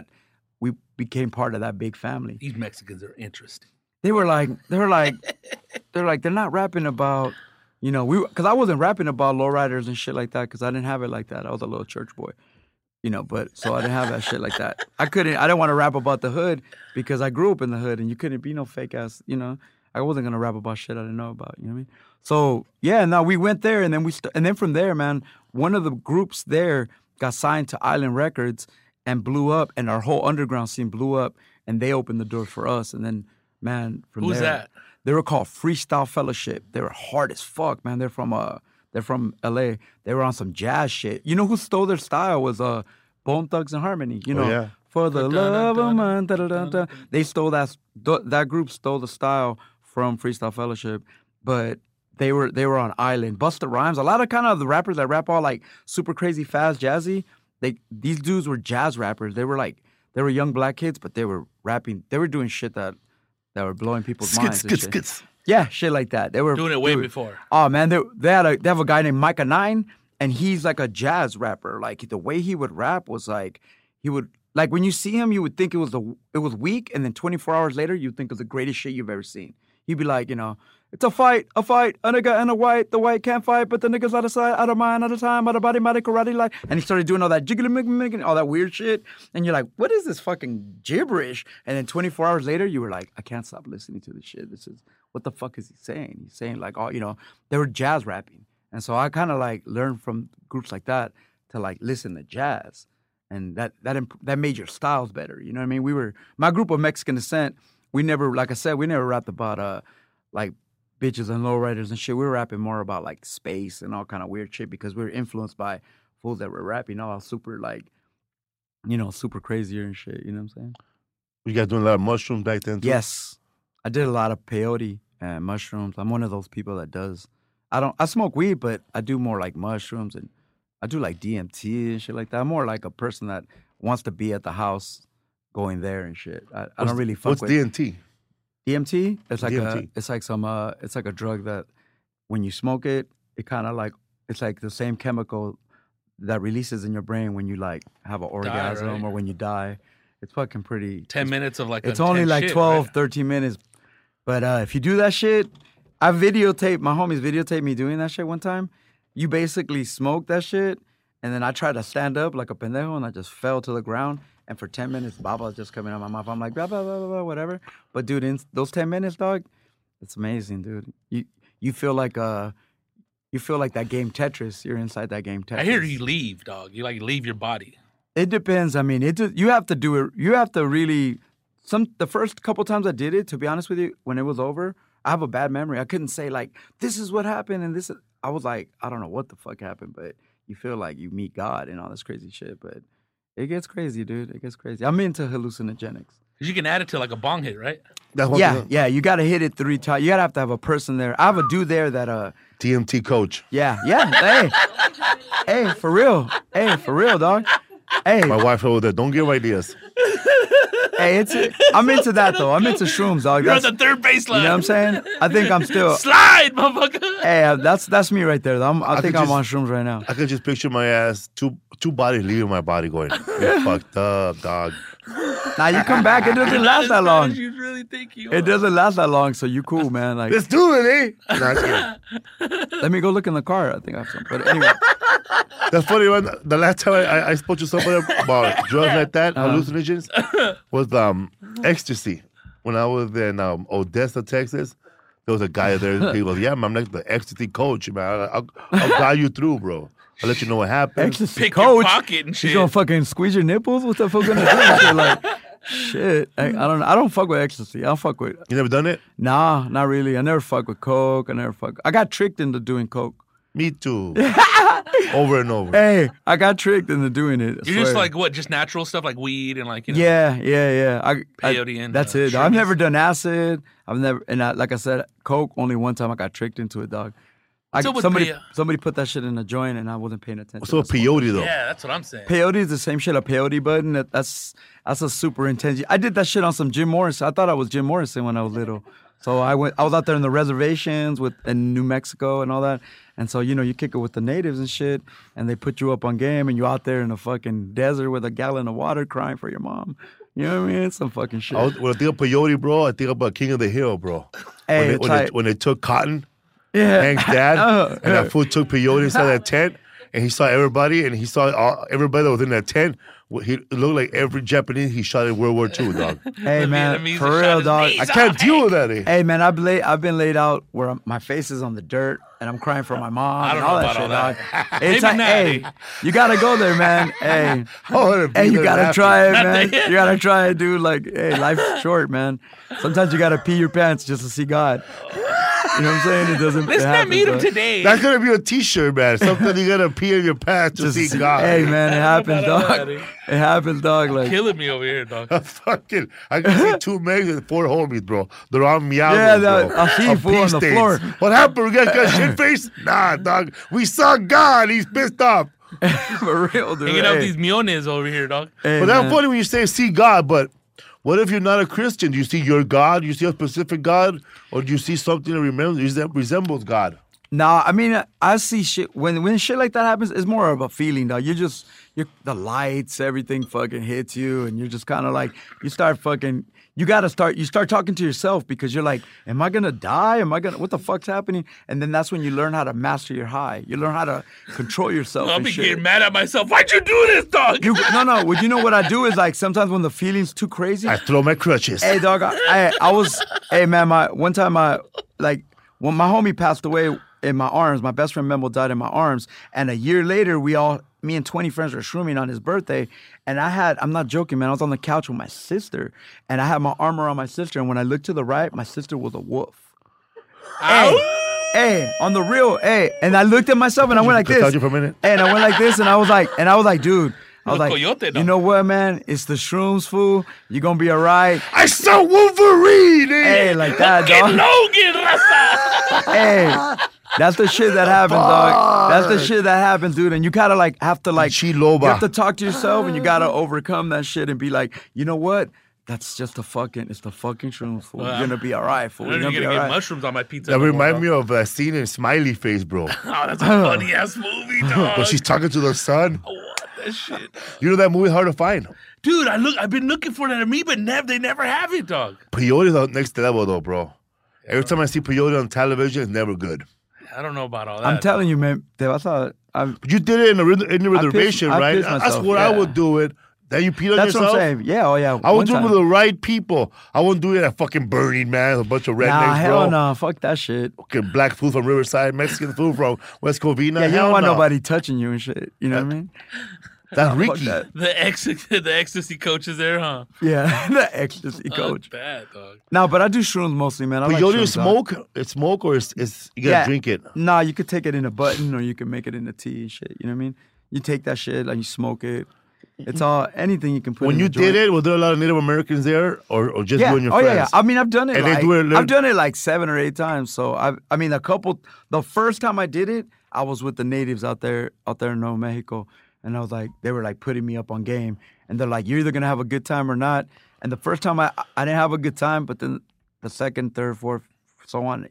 became part of that big family. These Mexicans are interesting. They were like, they're not rapping about, you know, because I wasn't rapping about lowriders and shit like that because I didn't have it like that. I was a little church boy, you know, so I didn't have that shit like that. I didn't want to rap about the hood because I grew up in the hood and you couldn't be no fake ass, you know. I wasn't gonna rap about shit I didn't know about, you know what I mean? So yeah, now we went there and then from there, man, one of the groups there got signed to Island Records and blew up, and our whole underground scene blew up, and they opened the doors for us. And then, man, from Who's there, that? they were called Freestyle Fellowship. They were hard as fuck, man. They're from LA. They were on some jazz shit. You know who stole their style was Bone Thugs and Harmony. You know, yeah. For the love of man. They stole that group stole the style from Freestyle Fellowship, but they were on Island. Busta Rhymes, a lot of kind of the rappers that rap all like super crazy fast, jazzy. These dudes were jazz rappers. They were young black kids, but they were rapping. They were doing shit that were blowing people's minds. and shit. Yeah, shit like that. They were Doing it way before. Oh man, they have a guy named Micah 9, and he's like a jazz rapper. Like the way he would rap was like when you see him, you would think it was weak, and then 24 hours later, you'd think it was the greatest shit you've ever seen. He'd be like, you know, it's a fight, a nigga and a white. The white can't fight, but the nigga's out of sight, out of mind, out of time, out of body, mighty karate like. And he started doing all that jiggly, all that weird shit. And you're like, what is this fucking gibberish? And then 24 hours later, you were like, I can't stop listening to this shit. What the fuck is he saying? He's saying like, oh, you know, they were jazz rapping. And so I kind of like learned from groups like that to like listen to jazz. And that made your styles better. You know what I mean? My group of Mexican descent, we never rapped about like bitches and lowriders and shit. We were rapping more about like space and all kind of weird shit because we were influenced by fools that were rapping all super like, you know, super crazier and shit. You know what I'm saying? You guys doing a lot of mushrooms back then too? Yes. I did a lot of peyote and mushrooms. I'm one of those people that does. I smoke weed, but I do more like mushrooms and I do like DMT and shit like that. I'm more like a person that wants to be at the house, going there and shit. I don't really fuck What's with DMT? DMT. It's like DMT. it's like a drug that when you smoke it, it kind of like it's like the same chemical that releases in your brain when you like have an orgasm right? or when you die. It's fucking pretty. 10 minutes of like It's a only intense like shit, 12, right? 13 minutes. But if you do that shit, my homies videotaped me doing that shit one time. You basically smoke that shit, and then I tried to stand up like a pendejo, and I just fell to the ground. And for 10 minutes, Baba was just coming out of my mouth. I'm like, blah, blah, blah, blah, blah, whatever. But dude, in those 10 minutes, dog, it's amazing, dude. You feel like that game Tetris. You're inside that game Tetris. I hear you leave, dog. You like leave your body. It depends. I mean, you have to do it. You have to really. The first couple times I did it, to be honest with you, when it was over, I have a bad memory. I couldn't say like, this is what happened, and this. I was like, I don't know what the fuck happened, but you feel like you meet God and all this crazy shit. But it gets crazy, dude. It gets crazy. I'm into hallucinogenics. 'Cause you can add it to like a bong hit, right? That's what Yeah. You got to hit it 3 times. You got to have a person there. I have a dude there that DMT coach. Yeah. Hey, for real, dog. Hey, My wife over there. Don't give ideas. hey, I'm into that though. I'm into shrooms, dog. You're on That's, the third baseline. you know what I'm saying? I think I'm still. Slide, motherfucker. Hey, that's me right there. Though. I think could I'm just- on shrooms right now. I could just picture my ass, two bodies leaving my body going, you're fucked up, dog. Now you come back, it doesn't last that long. You really think you It are. doesn't last that long, so you cool, man. Like, Let's do it, eh? Nah, it's good. let me go look in the car. I think I have some. But anyway, That's funny, man. The last time I spoke to somebody about drugs like that, hallucinogens, was ecstasy. When I was in Odessa, Texas, there was a guy there. He goes, "Yeah, man, I'm like the ecstasy coach, man. I'll guide you through, bro. I'll let you know what happened." ecstasy Pick your coach. pocket and You shit. gonna fucking squeeze your nipples? What the fuck gonna do? Shit, like, shit. I don't fuck with ecstasy. I don't fuck with. You never done it? Nah, not really. I never fuck with coke. I got tricked into doing coke. Me too. Over and over. Hey, I got tricked into doing it. I You're just swear. like what? Just natural stuff like weed and like, you know. Yeah. Peyote and, that's it. I've shrooms. never done acid. Like I said, coke. Only one time I got tricked into it, dog. So with Somebody put that shit in a joint and I wasn't paying attention. So peyote though. Yeah, that's what I'm saying. Peyote is the same shit. A peyote button. That's a super intense. I did that shit on some Jim Morrison. I thought I was Jim Morrison when I was little. So I was out there in the reservations in New Mexico and all that. And so, you kick it with the natives and shit, and they put you up on game, and you out there in the fucking desert with a gallon of water crying for your mom. You know what I mean? Some fucking shit. When I think of peyote, bro, I think about King of the Hill, bro. Hey, When they took Cotton, yeah. Hank's dad, and that fool took peyote inside that tent, and he saw everybody, and he saw everybody that was in that tent. He looked like every Japanese he shot in World War II, dog. Hey, The man, Vietnamese for that shot real, his dog. knees I can't off. deal with that, eh? Hey, man, I've been laid out where my face is on the dirt and I'm crying for my mom I and don't all know that about shit, all dog. that. It's Maybe not, hey, eh? you gotta go there, man. Hey, Oh, hey, you gotta try it, Not man. that- You gotta try it, dude. Like, hey, life's short, man. Sometimes you gotta pee your pants just to see God. You know what I'm saying? It doesn't. Let's it not happens, meet him dog. today. That's gonna be a T-shirt, man. Something you gotta pee in your pants to Just see to God. Hey, man, it happens, about all dog. that, eh? It happens, dog. Like, Killing me over here, dog. Fucking, I can see 2 megs and 4 homies, bro. They're on meow. Yeah, bro. I see you On fool pee on the stains. floor. What happened? We got shit face? Nah, dog. We saw God. He's pissed off. for real, dude. Hanging out Hey, these miones over here, dog. hey, But that's man. funny when you say see God, but what if you're not a Christian? Do you see your God? Do you see a specific God? Or do you see something that resembles God? Nah, I mean, I see shit when shit like that happens. It's more of a feeling, dog. You're the lights, everything fucking hits you, and you're just kind of like you start talking to yourself because you're like, am I gonna die? What the fuck's happening? And then that's when you learn how to master your high. You learn how to control yourself. I'm and be shit. getting mad at myself. Why'd you do this, dog? No. Well, you know what I do is like sometimes when the feeling's too crazy. I throw my crutches. Hey, dog, I was, hey, man, one time when my homie passed away in my arms, my best friend Memo died in my arms, and a year later, me and 20 friends were shrooming on his birthday, and I'm not joking, man, I was on the couch with my sister, and I had my arm around my sister, and when I looked to the right, my sister was a wolf. Hey, on the real, hey, and I looked at myself, and I went like Could I this. touch you for a minute? And I went like this, and I was like, dude, I was The like, coyote, no. you know what, man? It's the shrooms, fool. You're gonna be all right. I saw Wolverine. Hey, like that, dog. Logan, raza. Hey, that's the shit that happens, dog. That's the shit that happens, dude. And you gotta like have to like Chi you Loba. have to talk to yourself, and you gotta overcome that shit and be like, you know what? That's just it's the fucking shrooms, fool. Well, You're gonna be all right, fool. I'm You're not gonna even be gonna all get right. mushrooms on my pizza. That remind me of a scene in Smiley Face, bro. Oh, that's a funny ass movie, dog. When she's talking to the son. What that shit, You know that movie hard to find. dude? I've been looking for that at me, but they never have it, dog. Peyote's on next level though, bro. Every time I see peyote on television, it's never good. I don't know about all that. I'm telling you, man. I thought But you did it in the reservation, I right? pissed That's myself, where I yeah. would do it. Then you pee on that's yourself. what I'm saying. Yeah, oh yeah. I would one do it time. with the right people. I wouldn't do it at fucking Burning Man, a bunch of rednecks, Nah, hell bro. no. Fuck that shit. Fucking black food from Riverside, Mexican food from West Covina. Yeah, you hell don't want no. nobody touching you and shit. You know what I mean? That's Fuck Ricky. that. the ecstasy coach is there, huh? Yeah, the ecstasy Oh, coach. that's bad, dog. No, but I do shrooms mostly, man. I like Peyote is shrooms, dog. smoke? It's smoke or it's you gotta drink it? Nah, you could take it in a button or you can make it in a tea and shit. You know what I mean? You take that shit, like you smoke it. It's all anything you can put. When in you a joint. did it, were there a lot of Native Americans there or just Yeah. you and your Oh friends? yeah. I mean, I've done it. And they Like, do it- I've done it like 7 or 8 times. So I mean, the first time I did it, I was with the natives out there in Nuevo Mexico, and I was like, they were like putting me up on game, and they're like, you're either gonna have a good time or not. And the first time I didn't have a good time, but then the second, third, fourth, so on,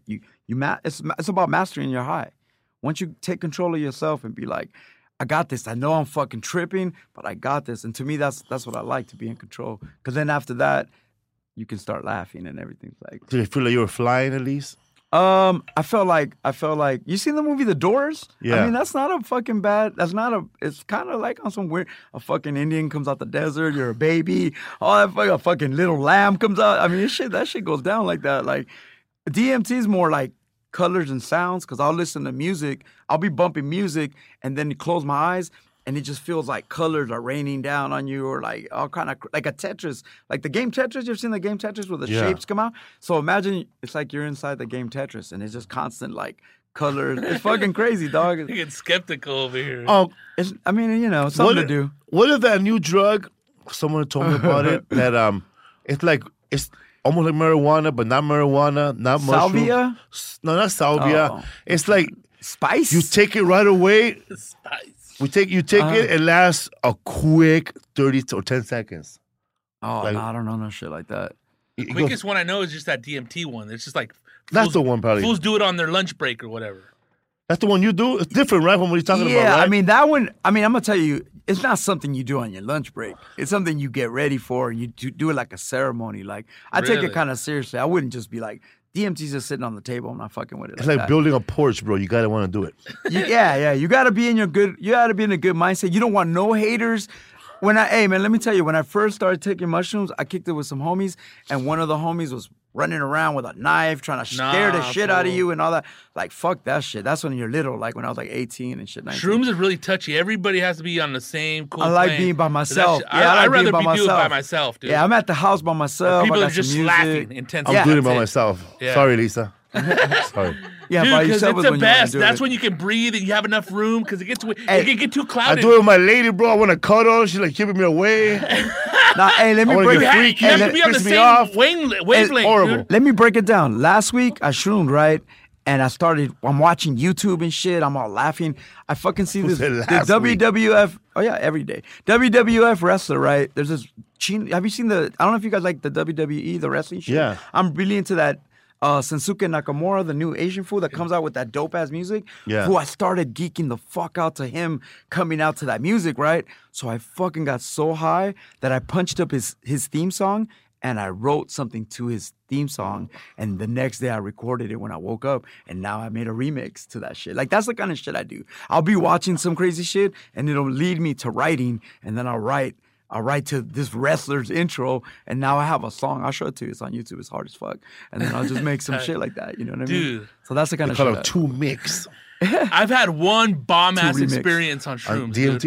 it's about mastering your high. Once you take control of yourself and be like, I got this. I know I'm fucking tripping, but I got this. And to me, that's what I like, to be in control. Because then after that, you can start laughing and everything's like. Did you feel like you were flying at least? I felt like you seen the movie The Doors? Yeah. I mean, that's not a fucking bad. It's kind of like on some weird. A fucking Indian comes out the desert. You're a baby. Oh, a fucking little lamb comes out. I mean, that shit goes down like that. Like DMT is more like colors and sounds, because I'll listen to music. I'll be bumping music and then you close my eyes and it just feels like colors are raining down on you, or like all kind of like a Tetris, like the game Tetris. You ever seen the game Tetris where the Yeah. shapes come out? So imagine it's like you're inside the game Tetris and it's just constant like colors. It's fucking crazy, dog. You get skeptical over here. I mean, you know, something to do. What if that new drug? Someone told me about it. That it's almost like marijuana, but not marijuana, not mushroom. Salvia? No, not salvia. Oh. It's like Spice? you take it right away. Spice. You take it. It lasts a quick 30 or 10 seconds. Oh, like- no, I don't know no shit like that. It goes- Quickest one I know is just that DMT one. It's just like That's fools- the one, probably. Fools do it on their lunch break or whatever. That's the one you do. It's different, right, from what you're talking Yeah, about, right? I mean, that one, I'm going to tell you, it's not something you do on your lunch break. It's something you get ready for, and you do it like a ceremony. Like, I take Really? it kind of seriously. I wouldn't just be like, DMT's just sitting on the table. I'm not fucking with it. it's like that. building a porch, bro. You gotta want to do it. Yeah. You gotta be in a good mindset. You don't want no haters. Hey man, let me tell you, when I first started taking mushrooms, I kicked it with some homies, and one of the homies was running around with a knife, trying to scare the Nah, shit out of fool. you and all that. Like, fuck that shit. That's when you're little, like when I was like 18 and shit. 19. Shrooms is really touchy. Everybody has to be on the same cool I like plane. being by myself. That shit- Yeah, I like I'd rather being by do it by myself. myself, dude. Yeah, I'm at the house by myself. People I are got just some music. laughing intensely. I'm Yeah. doing it by That's myself. Yeah. Sorry, Lisa. Sorry. Yeah, Dude, by because yourself it's is the when you wanna best. do That's it. when you can breathe and you have enough room, because it Hey, can get too I clouded. do it with my lady, bro. I want to cuddle. She's like keeping me away. Nah, hey, let me I wanna break get it. freaky. You have Hey, to be on the piss me same off. wavelength, horrible. dude. Let me break it down. Last week I shroomed, right? And I'm watching YouTube and shit. I'm all laughing. I fucking see this said the last week? WWF. Oh yeah, every day. WWF wrestler, right? There's this. Have you seen I don't know if you guys like the WWE, the wrestling shit. Yeah. I'm really into that. Sensuke Nakamura, the new Asian fool that comes out with that dope ass music. Yeah. Who I started geeking the fuck out to him coming out to that music, right? So I fucking got so high that I punched up his theme song and I wrote something to his theme song. And the next day I recorded it when I woke up, and now I made a remix to that shit. Like, that's the kind of shit I do. I'll be watching some crazy shit and it'll lead me to writing, and then I'll write to this wrestler's intro, and now I have a song. I'll show it to you. It's on YouTube. It's hard as fuck. And then I'll just make some shit like that. You know what I mean? Dude. So that's the kind of Call shit. it two mix. I've had one bomb ass remix. experience on shrooms. DMT? dude.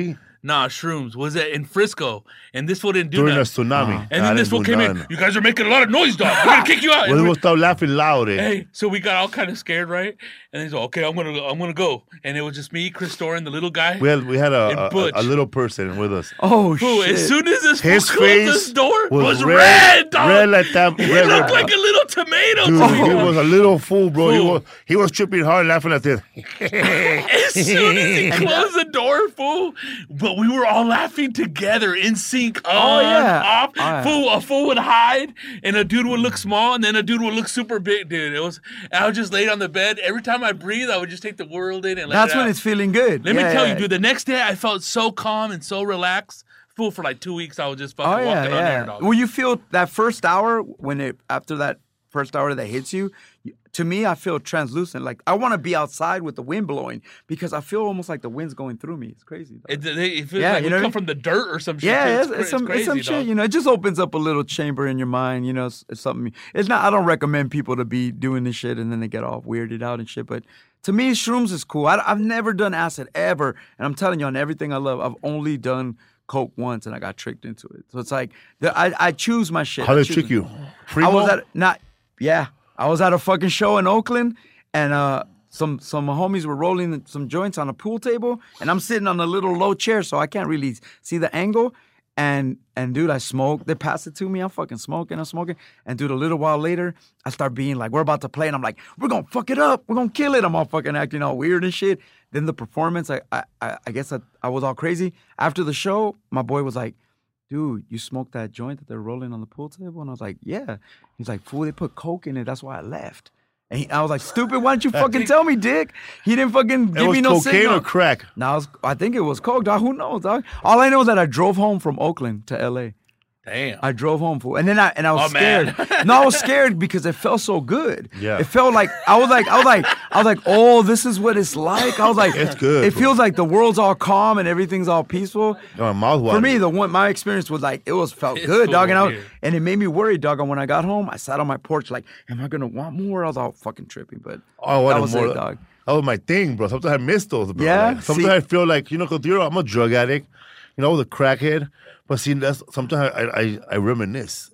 Nah, shrooms. Was it in Frisco? And this fool didn't do During a nothing. tsunami. And then this fool came in. You guys are making a lot of noise, dog. We're gonna kick you out. Well, And we'll start laughing loud. hey, so we got all kind of scared, right? And he's like, okay, I'm gonna go. And it was just me, Chris Doran, the little guy. We had And a Butch. little person with us. Oh Fool, shit! as soon as this His fool closed this face door, was red, red, dog. red like that. He red, looked like a little tomato. Dude, to he me. was a little fool, bro. Fool. He was tripping hard, laughing at this. As soon as he closed the door, fool. But we were all laughing together in sync. On, yeah. off. Oh, yeah. Fool, a fool would hide, and a dude would look small, and then a dude would look super big, dude. I was just laid on the bed. Every time I breathe, I would just take the world in and let That's it when out. it's feeling good. Let me Yeah, tell yeah. you, dude, the next day I felt so calm and so relaxed. Fool, for like 2 weeks, I was just fucking Oh yeah, walking on air, yeah. dog. Well, you feel that first hour after that first hour that hits you. To me, I feel translucent. Like I want to be outside with the wind blowing because I feel almost like the wind's going through me. It's crazy. dog. It feels Yeah, like you we know what I come mean? from the dirt or some shit. Yeah, too. it's some crazy, shit. dog. You know, it just opens up a little chamber in your mind. You know, it's something. It's not. I don't recommend people to be doing this shit and then they get all weirded out and shit. But to me, shrooms is cool. I've never done acid ever, and I'm telling you, on everything I love, I've only done coke once, and I got tricked into it. So it's like I choose my shit. How I they choose trick it. you? I was at a fucking show in Oakland, and some homies were rolling some joints on a pool table, and I'm sitting on a little low chair, so I can't really see the angle. And dude, I smoke. They pass it to me. I'm fucking smoking. And dude, a little while later, I start being like, we're about to play, and I'm like, we're gonna fuck it up. We're gonna kill it. I'm all fucking acting all weird and shit. Then the performance, I guess I was all crazy. After the show, my boy was like, dude, you smoked that joint that they're rolling on the pool table? And I was like, yeah. He's like, fool, they put coke in it. That's why I left. And I was like, stupid, why didn't you fucking tell me, dick? He didn't fucking It give was me no cocaine signal. or crack? No, I think it was coke, dog. Who knows, dog? All I know is that I drove home from Oakland to L.A. Damn. I drove home, fool. And then I was Oh, man. scared. No, I was scared because it felt so good. Yeah. It felt like I was like, oh, this is what it's like. I was like, It's good, It bro. feels like the world's all calm and everything's all peaceful. My mouth For watering. me, my experience was like felt It's good, dog, so and weird. and it made me worried, dog. And when I got home, I sat on my porch like, am I gonna want more? I was all fucking tripping, but Oh, I wanted that was more. it, dog. That was my thing, bro. Sometimes I miss those, bro. Yeah? Like, sometimes See- I feel like, because I'm a drug addict, the crackhead. But see, sometimes I reminisce.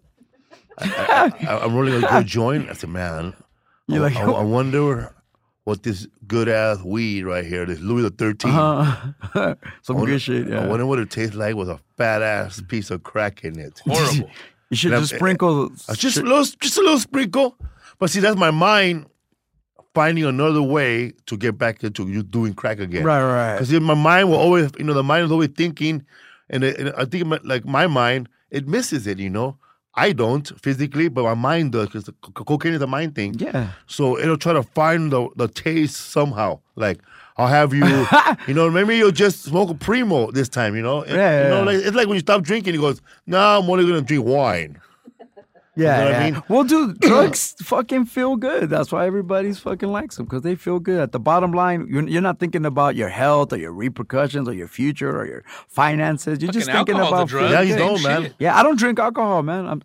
I'm rolling a good joint. I said, man, You're like, I wonder what this good ass weed right here, this Louis the 13th. Some good shit. I Yeah. wonder what it tastes like with a fat ass piece of crack in it. Horrible. You should And just I'm- sprinkle. Just a little sprinkle. But see, that's my mind finding another way to get back into you doing crack again. Right. Because my mind will always, the mind is always thinking, and I think like my mind, it misses it. I don't physically, but my mind does because cocaine is a mind thing. Yeah. So it'll try to find the taste somehow. Like I'll have you, maybe you'll just smoke a Primo this time. Yeah. Like, it's like when you stop drinking, he goes, "No, I'm only gonna drink wine." Yeah, know what I yeah. mean? Well, dude, drugs fucking feel good. That's why everybody's fucking likes them because they feel good. At the bottom line, you're not thinking about your health or your repercussions or your future or your finances. You're just Fucking thinking alcohol's a about drug. feeling Yeah, you good. don't, Same man. shit. Yeah, I don't drink alcohol, man.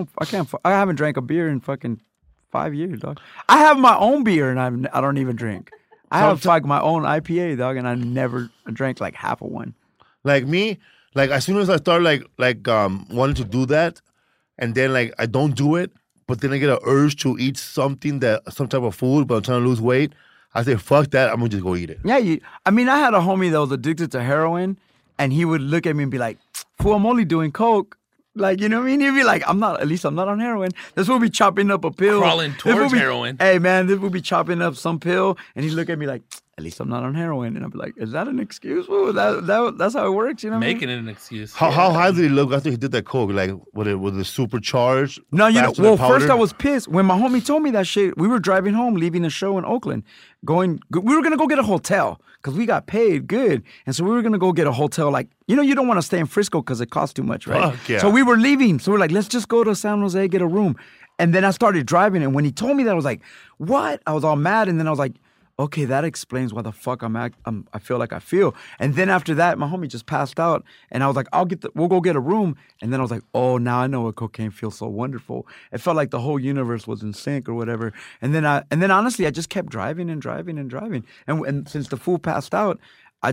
I haven't drank a beer in fucking 5 years, dog. I have my own beer and I don't even drink. I have like my own IPA, dog, and I never drank like half of one. Like me, like as soon as I start like wanting to do that, and then like I don't do it, but then I get an urge to eat some type of food, but I'm trying to lose weight. I say, fuck that, I'm gonna just go eat it. Yeah, I had a homie that was addicted to heroin, and he would look at me and be like, "Fool, I'm only doing coke." Like, you know what I mean? He'd be like, I'm not on heroin. This will be chopping up a pill. Crawling This will towards be- heroin. Hey, man, this will be chopping up some pill. And he'd look at me like, at least I'm not on heroin. And I'd be like, is that an excuse? Fool? That's how it works, you know what I mean? Making it an excuse. How high did he look after he did that coke? Like, was it supercharged? No, faster than first powder? I was pissed. When my homie told me that shit, we were driving home, leaving a show in Oakland. We were going to go get a hotel because we got paid good. And so we were going to go get a hotel. Like, you don't want to stay in Frisco because it costs too much, right? Fuck yeah. So we were leaving. So we're like, let's just go to San Jose, get a room. And then I started driving. And when he told me that, I was like, what? I was all mad. And then I was like, okay, that explains why the fuck I feel like I feel. And then after that, my homie just passed out, and I was like, we'll go get a room. And then I was like, oh, now I know what cocaine feels so wonderful. It felt like the whole universe was in sync or whatever. And then honestly, I just kept driving and driving and driving. And since the fool passed out,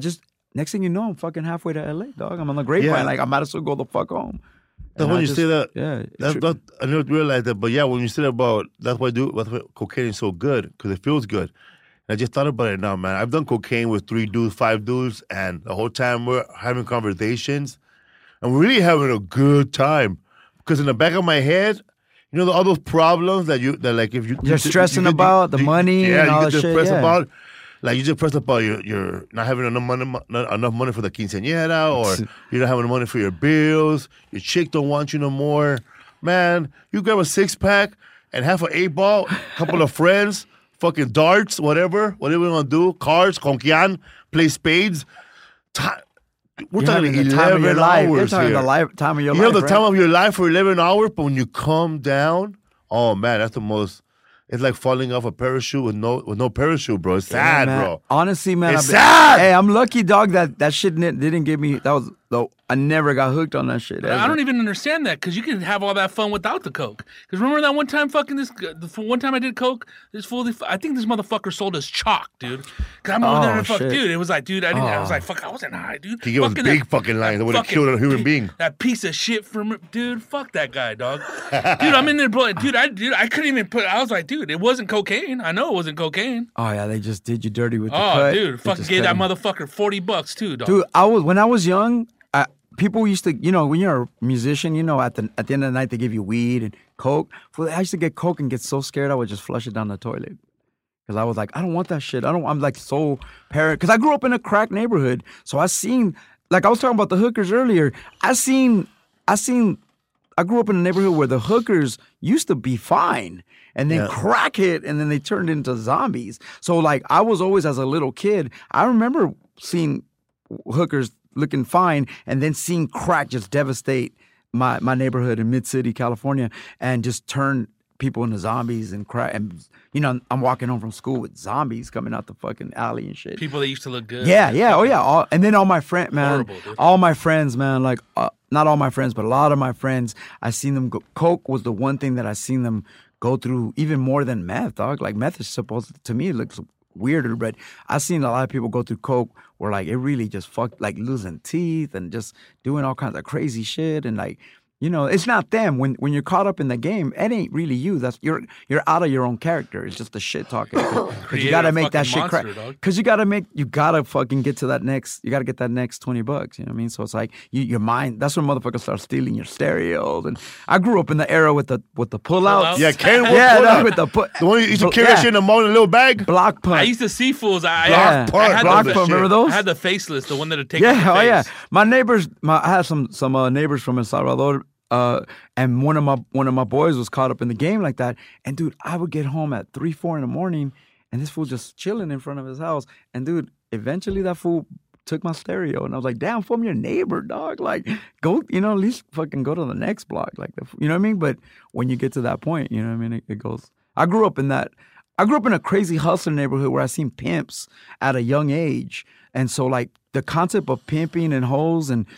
next thing you know, I'm fucking halfway to LA, dog. I'm on the grapevine. Yeah. Like, I might as well go the fuck home. That's And when I you just- say that. Yeah. I didn't realize that, but yeah, when you said about that's why cocaine is so good because it feels good. And I just thought about it now, man. I've done cocaine with 3 dudes, 5 dudes, and the whole time we're having conversations, and we're really having a good time. Because in the back of my head, you know, all those problems that like if you You're stressing about the money yeah, and all you that get shit, depressed yeah. about. Like you just press about you're not having enough money for the quinceañera, or you don't have enough money for your bills. Your chick don't want you no more. Man, you grab a 6-pack and half an 8-ball, couple of friends, fucking darts, whatever you want to do, cards, conquian, play spades. We're You're talking having the time of your 11 life. You're hours talking here. the time of your You life. have the right? time of your life for 11 hours, but when you calm down, oh man, that's the most. It's like falling off a parachute with no parachute, bro. It's Yeah, sad, man. bro. Honestly, man, It's sad. Hey, I'm lucky, dog. That shit didn't give me. That was though. I never got hooked on that shit. I don't even understand that because you can have all that fun without the coke. Because remember that one time, one time I did coke. I think this motherfucker sold us chalk, dude. Because I'm over there and shit. dude. It was like, dude, I was like, fuck, I wasn't high, dude. He gave us Fucking big that- fucking lines that would have fucking killed a human being. That piece of shit from dude. Fuck that guy, dog. Dude, I'm in there, bro. Dude, I couldn't even put. I was like, dude, it wasn't cocaine. I know it wasn't cocaine. Oh yeah, they just did you dirty with the Oh, cut. dude, They fucking just gave that cut him. motherfucker $40 too, dog. Dude, when I was young, people used to, you know, when you're a musician, you know, at the end of the night they give you weed and coke. Well, I used to get coke and get so scared I would just flush it down the toilet. Because I was like, I don't want that shit. I'm like so paranoid. Because I grew up in a crack neighborhood, so I seen, like I was talking about the hookers earlier. I grew up in a neighborhood where the hookers used to be fine. And then crack hit, and then they turned into zombies. So, like, I was always, as a little kid, I remember seeing hookers looking fine, and then seeing crack just devastate my neighborhood in Mid-City, California, and just turn people into zombies and crack. And, you know, I'm walking home from school with zombies coming out the fucking alley and shit. People that used to look good. Yeah. Oh, yeah. And then all my friends, man. Horrible, dude. All my friends, man. Like, not all my friends, but a lot of my friends, I seen them go. Coke was the one thing that I seen them go through even more than meth, dog. Like, meth is supposed to me, it looks weirder, but I seen a lot of people go through coke where, like, it really just fucked, like, losing teeth and just doing all kinds of crazy shit. And, like, you know, it's not them. When you're caught up in the game, it ain't really you. That's you're out of your own character. It's just the shit talking. Because you gotta make that shit crack. Because you gotta fucking get to that next. You gotta get that next $20. You know what I mean? So it's like your mind. That's when motherfuckers start stealing your stereos. And I grew up in the era with the pullouts. Yeah, Ken. Yeah, with the the one you used to carry that shit in the mall in a little bag. Block punch. I used to see fools. I Block punch. had Block the, punch. Remember those? I had the faceless, the one that would take Yeah, off your oh yeah. face. My neighbors, I had some neighbors from El Salvador, and one of my boys was caught up in the game like that. And dude, I would get home at 3-4 in the morning, and this fool just chilling in front of his house. And dude, eventually that fool took my stereo, and I was like, damn, I'm your neighbor, dog. Like, go, you know, at least fucking go to the next block, like, you know what I mean? But when you get to that point, you know what I mean? It goes. I grew up in a crazy hustler neighborhood where I seen pimps at a young age. And so, like, the concept of pimping and hoes and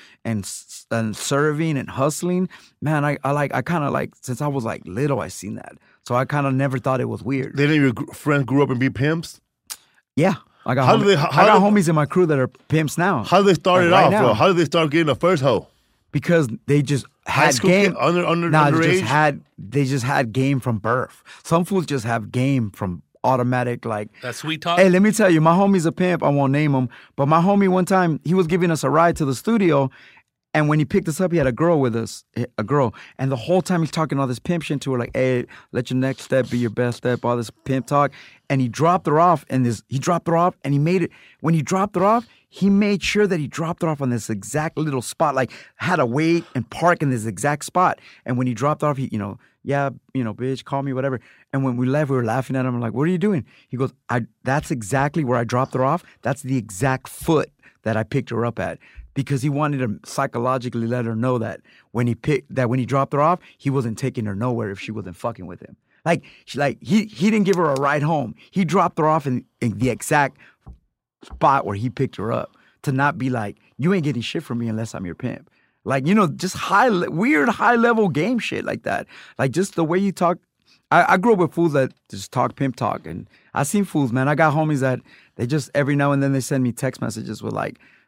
serving and hustling, man, I kind of like, since I was like little, I seen that. So I kind of never thought it was weird. Then your friends grew up and be pimps. Yeah. I got, How do they- I got homies in my crew that are pimps now. How did they start it Like, right off, now. bro? How did they start getting the first hoe? Because they just had school game. kid, under- Nah, underage? they just had game from birth. Some fools just have game from automatic, like, That sweet talk. hey, let me tell you, my homie's a pimp. I won't name him. But my homie, one time, he was giving us a ride to the studio. And when he picked us up, he had a girl with us, a girl. And the whole time he's talking all this pimp shit to her, like, hey, let your next step be your best step, all this pimp talk. And he dropped her off, and he made it, when he dropped her off, he made sure that he dropped her off on this exact little spot, like, had to wait and park in this exact spot. And when he dropped her off, he, yeah, bitch, call me, whatever. And when we left, we were laughing at him. I'm like, what are you doing? He goes, that's exactly where I dropped her off. That's the exact foot that I picked her up at. Because he wanted to psychologically let her know that when he dropped her off, he wasn't taking her nowhere if she wasn't fucking with him. Like he didn't give her a ride home. He dropped her off in the exact spot where he picked her up, to not be like, you ain't getting shit from me unless I'm your pimp. Like, just weird high level game shit like that. Like, just the way you talk. I grew up with fools that just talk pimp talk, and I seen fools, man. I got homies that they just every now and then they send me text messages with like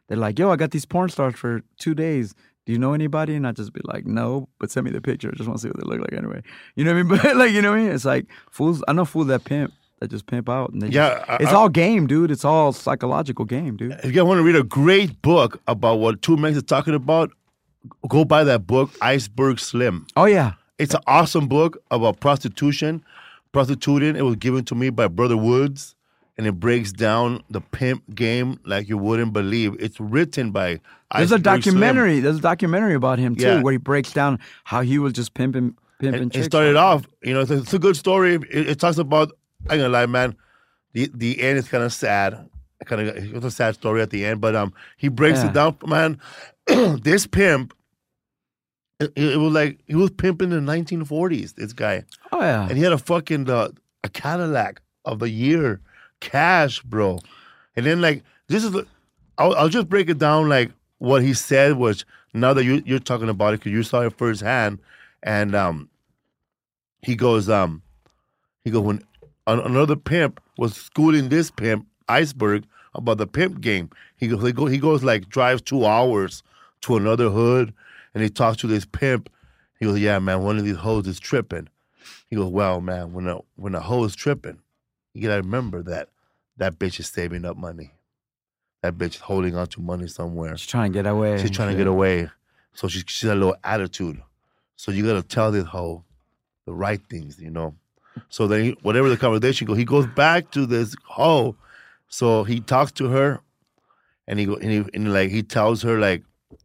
They're like, yo, I got these porn stars for 2 days. Do you know anybody? And I just be like, no, but send me the picture. I just want to see what they look like anyway. You know what I mean? But like, you know what I mean? It's like fools. I know fools that just pimp out. And they it's all game, dude. It's all psychological game, dude. If you guys want to read a great book about what Two Megs is talking about, go buy that book, Iceberg Slim. Oh, yeah. It's an awesome book about prostituting. It was given to me by Brother Woods, and it breaks down the pimp game like you wouldn't believe. It's written by There's Iceberg a documentary. Slim. There's a documentary about him, too, Yeah. where he breaks down how he was just pimping And chicks. it started off, it's a good story. It talks about, I ain't gonna lie, man, the end is kind of sad. It was a sad story at the end, but he breaks it down, man. This pimp, it was like he was pimping in the 1940s. This guy, Oh, yeah. and he had a fucking a Cadillac of the year, cash, bro. And then like this is, I'll just break it down like what he said was. Now that you're talking about it, because you saw it firsthand, and he goes when another pimp was schooling this pimp Iceberg about the pimp game. He goes like drives 2 hours to another hood, and he talks to this pimp. He goes, yeah, man, one of these hoes is tripping. He goes, well, man, when a hoe is tripping, you gotta remember that bitch is saving up money. That bitch is holding on to money somewhere. She's trying to get away. She's trying to get away. So she's a little attitude. So you gotta tell this hoe the right things, So then whatever the conversation goes, he goes back to this hoe. So he talks to her, and he tells her like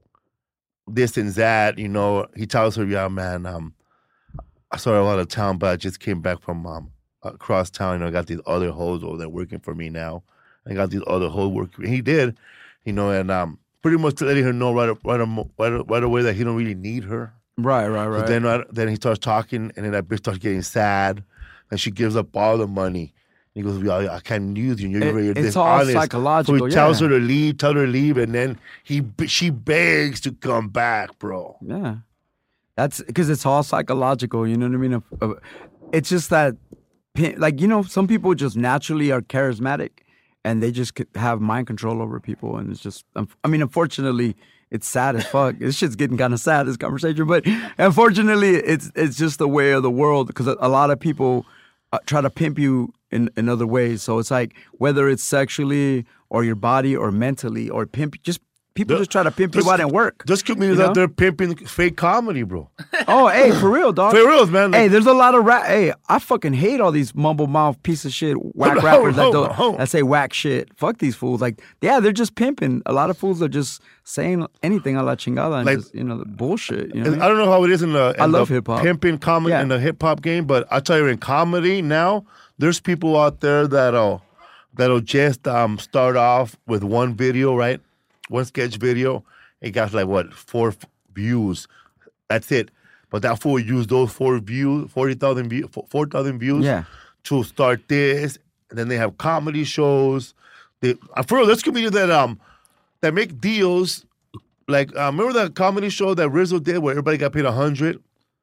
this and that, He tells her, yeah, man, I started out of town, but I just came back from across town. I got these other hoes over there working for me now. I got these other hoes working. He did, and pretty much letting her know right away that he don't really need her. Right. So then he starts talking, and then that bitch starts getting sad, and she gives up all the money. He goes, "Yeah, I can't use you. You're It's all dishonest." psychological. So he tells her to leave, and then she begs to come back, bro. Yeah. That's because it's all psychological. You know what I mean? It's just that, like, some people just naturally are charismatic and they just have mind control over people. And it's just, unfortunately, it's sad as fuck. This shit's getting kind of sad, this conversation. But unfortunately, it's just the way of the world, because a lot of people try to pimp you in other ways. So it's like, whether it's sexually or your body or mentally or people just try to pimp you out and work. There's comedians out there pimping fake comedy, bro. Oh, hey, for real, dog. For real, man. Hey, there's a lot of Hey, I fucking hate all these mumble mouth piece of shit whack rappers that say whack shit. Fuck these fools. Like, yeah, they're just pimping. A lot of fools are just saying anything a la chingada and like, just, the bullshit. I don't know how it is in the love hip-hop. Pimping comedy in the hip hop game, but I tell you, in comedy now, there's people out there that'll just start off with one video, right? One sketch video. It got like 4 views. That's it. But that fool used those 4 views, 4,000 views to start this. And then they have comedy shows. For real, there's comedians that make deals. Like, remember that comedy show that Rizzo did where everybody got paid $100?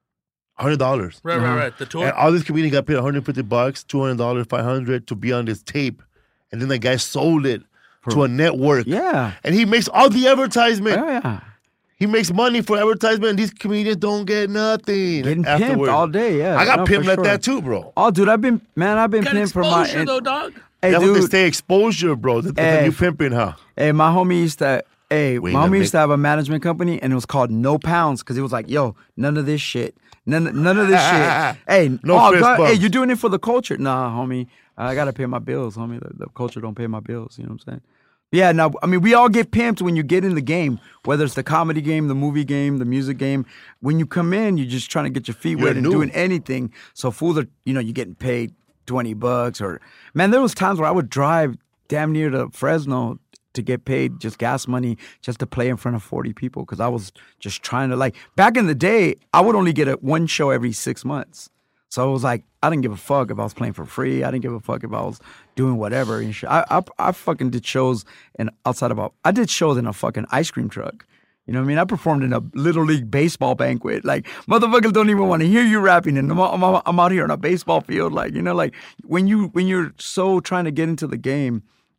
Right. The tour. And all these comedians got paid $150, $200, $500 to be on this tape. And then the guy sold it to a network. Yeah. And he makes all the advertisement. Oh, yeah. He makes money for advertisement, and these comedians don't get nothing. Getting afterwards. pimped all day, yeah. I got pimped like sure. that too, bro. Oh, dude, I've been Got pimped for my... exposure, though, dog. Hey, That's dude. what they say, exposure, bro. That's Hey, you pimping, huh? Hey, my homie used to... Hey, We my ain't homie gonna used to have a management company, and it was called No Pounds, because it was like, yo, none of this shit. None of this shit. Hey, No fist God, hey, bumps. you doing it for the culture? Nah, homie. I got to pay my bills, homie. The culture don't pay my bills. You know what I'm saying? Yeah, now, we all get pimped when you get in the game, whether it's the comedy game, the movie game, the music game. When you come in, you're just trying to get your feet You're wet and new. doing anything. So fools are, you're getting paid $20 or... Man, there was times where I would drive damn near to Fresno to get paid just gas money just to play in front of 40 people, because I was just trying to, like... Back in the day, I would only get one show every 6 months. So it was like, I didn't give a fuck if I was playing for free. I didn't give a fuck if I was doing whatever and shit. I fucking did shows I did shows in a fucking ice cream truck. You know what I mean? I performed in a Little League baseball banquet. Like, motherfuckers don't even want to hear you rapping, and I'm out here on a baseball field. Like, like when you're so trying to get into the game,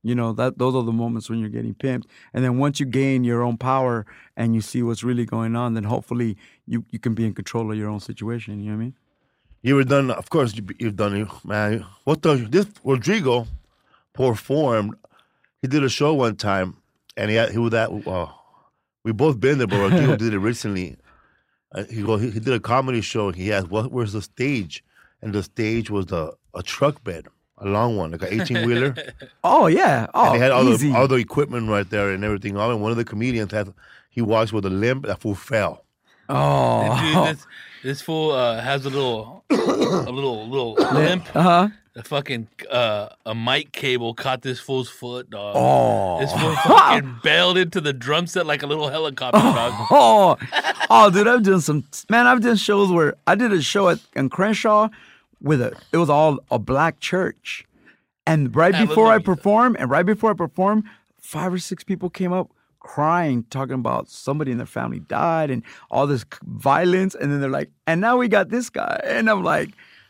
You know, those are the moments when you're getting pimped. And then once you gain your own power and you see what's really going on, then hopefully you can be in control of your own situation. You know what I mean? You were done, of course, you've done it, man. This Rodrigo performed, he did a show one time, and he was at, we both been there, but Rodrigo did it recently. He did a comedy show, and he asked, where's the stage? And the stage was a truck bed. A long one, like an 18-wheeler. Oh, yeah. Oh, and they had easy. all the equipment right there and everything. And one of the comedians he walks with a limp. That fool fell. Oh. Dude, this fool has a little limp. Uh-huh. The fucking a mic cable caught this fool's foot, dog. Oh. This fool fucking bailed into the drum set like a little helicopter, dog. Oh, dude, I've done shows where I did a show in Crenshaw it was all a black church. And right before I performed, 5 or 6 people came up crying, talking about somebody in their family died and all this violence. And then they're like, and now we got this guy. And I'm like,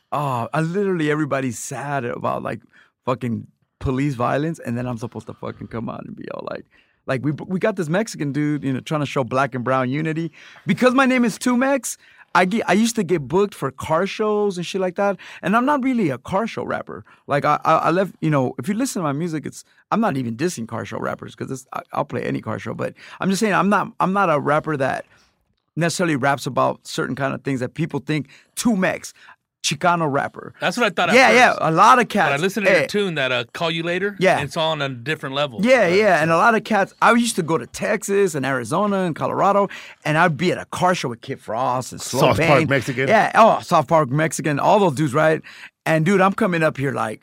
everybody's sad about like fucking police violence. And then I'm supposed to fucking come out and be all like we got this Mexican dude, you know, trying to show black and brown unity. Because my name is Tumex, I used to get booked for car shows and shit like that, and I'm not really a car show rapper. Like I left, you know, if you listen to my music, I'm not even dissing car show rappers because I'll play any car show, but I'm just saying I'm not a rapper that necessarily raps about certain kind of things that people think Tumex. Chicano rapper. That's what I thought. Yeah, a lot of cats. But I listened to your tune that "Call You Later." Yeah, it's all on a different level. Yeah, and a lot of cats. I used to go to Texas and Arizona and Colorado, and I'd be at a car show with Kid Frost and Slow South Bang. Park Mexican. Yeah, South Park Mexican. All those dudes, right? And dude, I'm coming up here like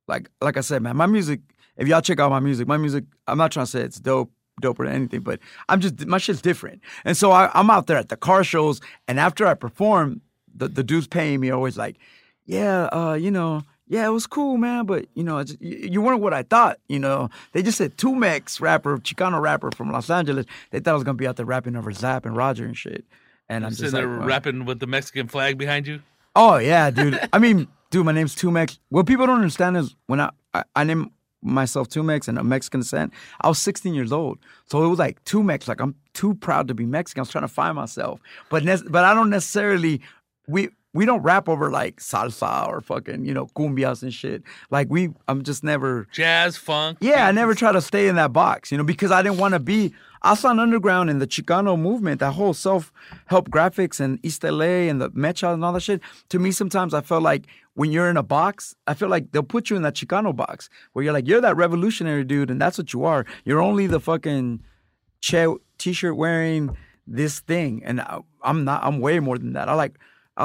I said, man. My music. If y'all check out my music, I'm not trying to say it's dope or anything, but my shit's different. And so I'm out there at the car shows, and after I perform. The dudes paying me are always like, yeah, you know, yeah, it was cool, man, but, you know, you weren't what I thought, you know. They just said Tumex rapper, Chicano rapper from Los Angeles. They thought I was going to be out there rapping over Zapp and Roger and shit. And I'm just there like, rapping with the Mexican flag behind you? Oh, yeah, dude. I mean, dude, my name's Tumex. What people don't understand is when I named myself Tumex and a Mexican descent, I was 16 years old. So it was like Tumex, like I'm too proud to be Mexican. I was trying to find myself. But I don't necessarily... We don't rap over like salsa or fucking, you know, cumbias and shit. Like I'm just never... Jazz, funk. Yeah, I never try to stay in that box, you know, because I didn't want to be... I saw underground in the Chicano movement, that whole self-help graphics and East LA and the Mecha and all that shit. To me, sometimes I felt like when you're in a box, I feel like they'll put you in that Chicano box where you're like, you're that revolutionary dude and that's what you are. You're only the fucking t-shirt wearing this thing. And I'm way more than that. I like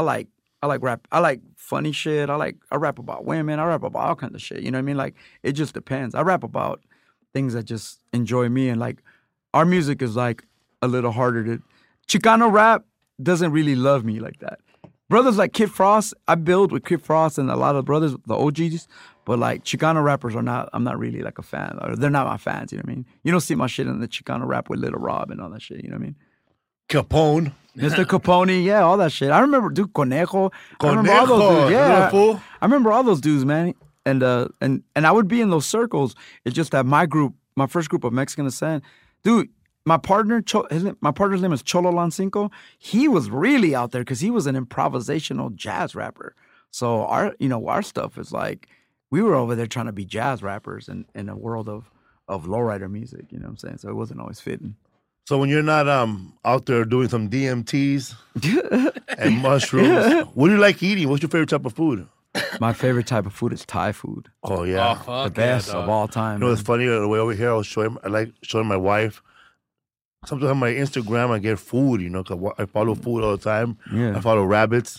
rap. I like funny shit. I rap about women. I rap about all kinds of shit. You know what I mean? Like, it just depends. I rap about things that just enjoy me. And like, our music is like a little harder to... Chicano rap doesn't really love me like that. Brothers like Kid Frost, I build with Kid Frost and a lot of brothers, the OGs. But like, Chicano rappers I'm not really like a fan. Or they're not my fans, you know what I mean? You don't see my shit in the Chicano rap with Little Rob and all that shit, you know what I mean? Capone. Mr. Capone, yeah, all that shit. I remember, dude, Conejo. I remember all those dudes. Yeah, I remember all those dudes, man. And I would be in those circles. It's just that my first group of Mexican descent, dude. My partner's name is Cholo Lancinco. He was really out there because he was an improvisational jazz rapper. So our stuff is like we were over there trying to be jazz rappers in a world of lowrider music. You know what I'm saying? So it wasn't always fitting. So when you're not out there doing some DMTs and mushrooms, what do you like eating? What's your favorite type of food? My favorite type of food is Thai food. Oh yeah, the best of all time. You know, it's funny. The way over here, I like showing my wife. Sometimes on my Instagram, I get food. You know, 'cause I follow food all the time. Yeah. I follow rabbits.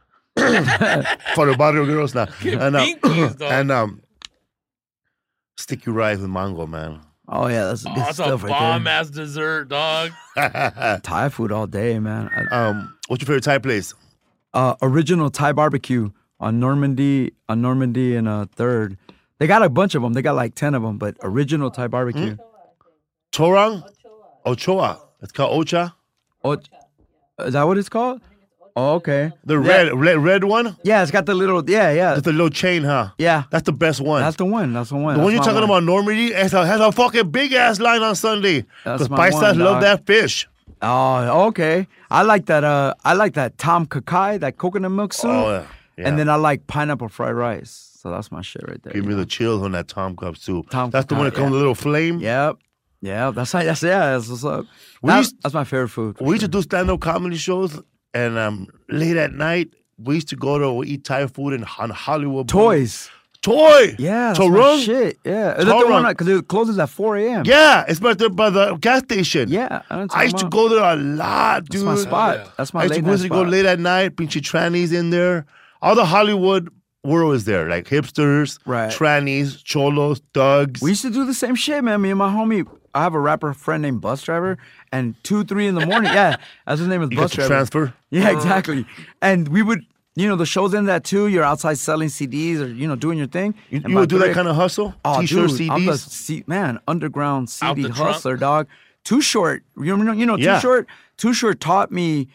Follow bottle girls now, and sticky rice with mango, man. Oh yeah, that's good stuff a right bomb ass dessert, dog. Thai food all day, man. What's your favorite Thai place? Original Thai barbecue on Normandy and 3rd. They got a bunch of them. They got like 10 of them, but original Thai barbecue. Chorang? Ochoa. It's called Ocha? Is that what it's called? Oh, okay. The Yeah. red one? Yeah, it's got the little. Yeah. With the little chain, huh? Yeah. That's the best one. That's the one. That's the one. The one you're That's my talking about, Normandy, has a fucking big ass line on Sunday. That's Because my paisas one, love dog. that fish. Oh, okay. I like that. I like that Tom Kakai, that coconut milk soup. Oh, yeah. And then I like pineapple fried rice. So that's my shit right there. Give me the chills on that Tom Cup soup. Tom That's the one that Kakai, comes with a little flame. Yep. Yeah. That's what's up. That's my favorite food. We used to do stand-up comedy shows, and late at night, we used to go to eat Thai food on Hollywood. Toys. Toy. Yeah, that's my Torung? shit. Yeah. Is that the Torung. one? Because it closes at 4 a.m. Yeah, it's by the gas station. Yeah. I used to go there a lot, dude. That's my spot. Yeah. That's I my used late to night go spot. late at night, pinchy trannies in there. All the Hollywood world is there, like hipsters, Right. trannies, cholos, thugs. We used to do the same shit, man. Me and my homie, I have a rapper friend named Bus Driver, and 2, 3 in the morning, yeah, that's his name is you Bus get the Driver. transfer. Yeah, exactly. And we would, the show's in that too. You're outside selling CDs or, doing your thing. You And would by do that 3 kind of hustle? Oh, T-shirts, dude, I'm the CDs? underground Out CD the trunk? hustler, dog. Too Short, Too Yeah. Short. Too Short taught me,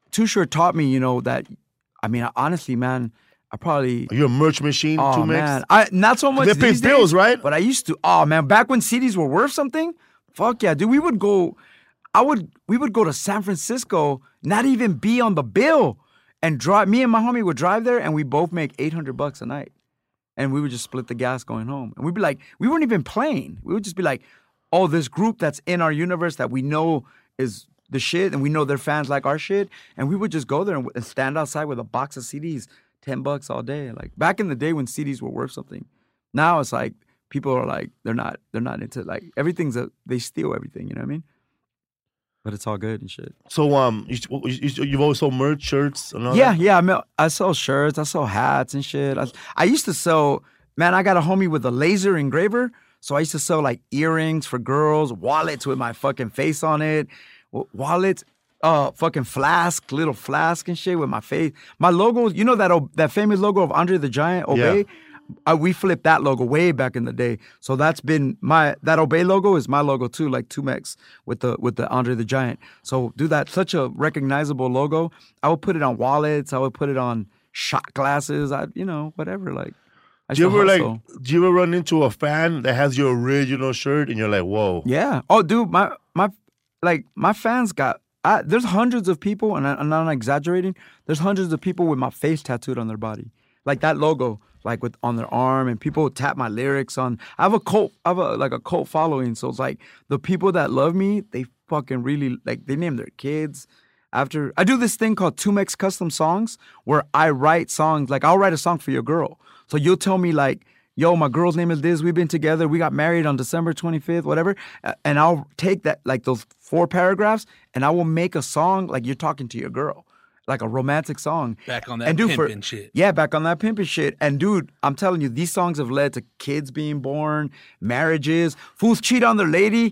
that. I mean, honestly, man, I probably. You're a merch machine, Oh Two man, Mix? not so much. They pay these bills, days, right? But I used to. Oh man, back when CDs were worth something, fuck yeah, dude. We would go. We would go to San Francisco, not even be on the bill, and drive. Me and my homie would drive there, and we both make $800 a night, and we would just split the gas going home. And we'd be like, we weren't even playing. We would just be like, oh, this group that's in our universe that we know is the shit, and we know their fans like our shit, and we would just go there and stand outside with a box of CDs, $10 all day. Like back in the day when CDs were worth something. Now it's like people are like they're not into like everything's they steal everything. You know what I mean? But it's all good and shit. So, you've always sold merch, shirts, and all Yeah, that? yeah. I mean, I sell shirts, I sell hats and shit. I used to sell. Man, I got a homie with a laser engraver, so I used to sell like earrings for girls, wallets with my fucking face on it, wallets. Fucking little flask and shit with my face. My logo, that famous logo of Andre the Giant, Obey? We flipped that logo way back in the day. So that's been that Obey logo is my logo too, like 2Mex with the Andre the Giant. So dude, that's such a recognizable logo. I would put it on wallets, I would put it on shot glasses, whatever. Like Do you ever run into a fan that has your original shirt and you're like, whoa? Yeah. Oh dude, my fans got there's hundreds of people, and I'm not exaggerating. There's hundreds of people with my face tattooed on their body, like that logo, like on their arm, and people tap my lyrics on. I have a cult following, so it's like the people that love me, they fucking really like. They name their kids after. I do this thing called 2Mex Custom Songs, where I write songs. Like I'll write a song for your girl, so you'll tell me like, yo, my girl's name is this. We've been together. We got married on December 25th, whatever. And I'll take that, like those 4 paragraphs, and I will make a song like you're talking to your girl, like a romantic song. Back on that pimpin' shit. Yeah, back on that pimpin' shit. And dude, I'm telling you, these songs have led to kids being born, marriages. Fools cheat on their lady,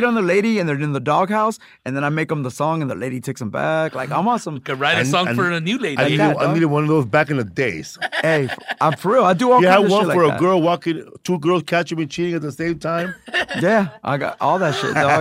and they're in the doghouse. And then I make them the song, and the lady takes them back. Like I'm on some. Could write a song for a new lady. I needed one of those back in the days. Hey, I'm for real. I do all You kinds had of one shit for like a that. girl walking, 2 girls catching me cheating at the same time. Yeah, I got all that shit, dog.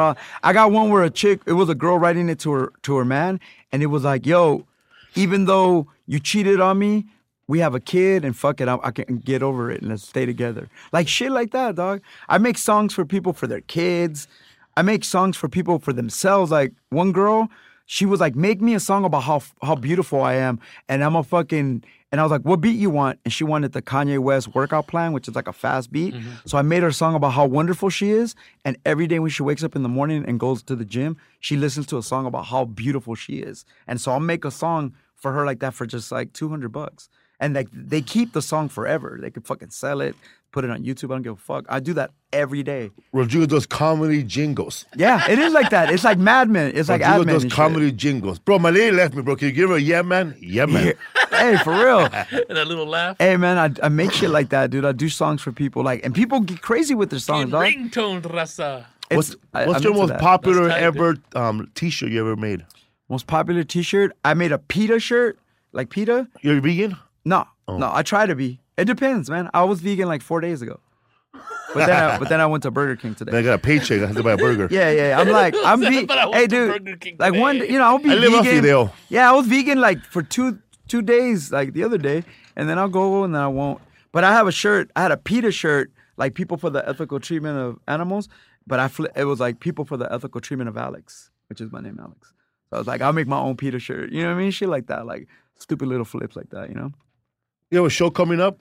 I got one where it was a girl writing it to her man, and it was like, yo, even though you cheated on me, we have a kid, and fuck it, I can get over it, and let's stay together. Like shit like that, dog. I make songs for people for their kids. I make songs for people for themselves. Like one girl, she was like, make me a song about how beautiful I am, and and I was like, what beat you want? And she wanted the Kanye West workout plan, which is like a fast beat. Mm-hmm. So I made her a song about how wonderful she is. And every day when she wakes up in the morning and goes to the gym, she listens to a song about how beautiful she is. And so I'll make a song for her like that for just like $200. And like they keep the song forever. They could fucking sell it, put it on YouTube. I don't give a fuck. I do that every day. Rodrigo does comedy jingles. Yeah, it is like that. It's like Mad Men. It's like Rodrigo Ad Men does and comedy shit. jingles. Bro, my lady left me, bro. Can you give her a yeah, man? Yeah, man. Hey, for real. That little laugh. Hey, man, I make shit like that, dude. I do songs for people. Like, and people get crazy with their songs, dog. Ringtone, raza. What's I'm your into most that. popular That's tight, ever T-shirt you ever made? Most popular T-shirt? I made a PETA shirt. Like PETA? You're vegan? No, I try to be. It depends, man. I was vegan like 4 days ago. But then I went to Burger King today. Then I got a paycheck. I have to buy a burger. Yeah. I'm like, But I went hey, to dude. Burger King Like one, today. I'll be I live off vegan. Fidel. Yeah, I was vegan like for two days, like the other day, and then I'll go and then I won't. But I have a shirt. I had a PETA shirt, like people for the ethical treatment of animals. But it was like people for the ethical treatment of Alex, which is my name, Alex. So I was like, I'll make my own PETA shirt. You know what I mean? Shit like that, like stupid little flips like that. You know? You have a show coming up?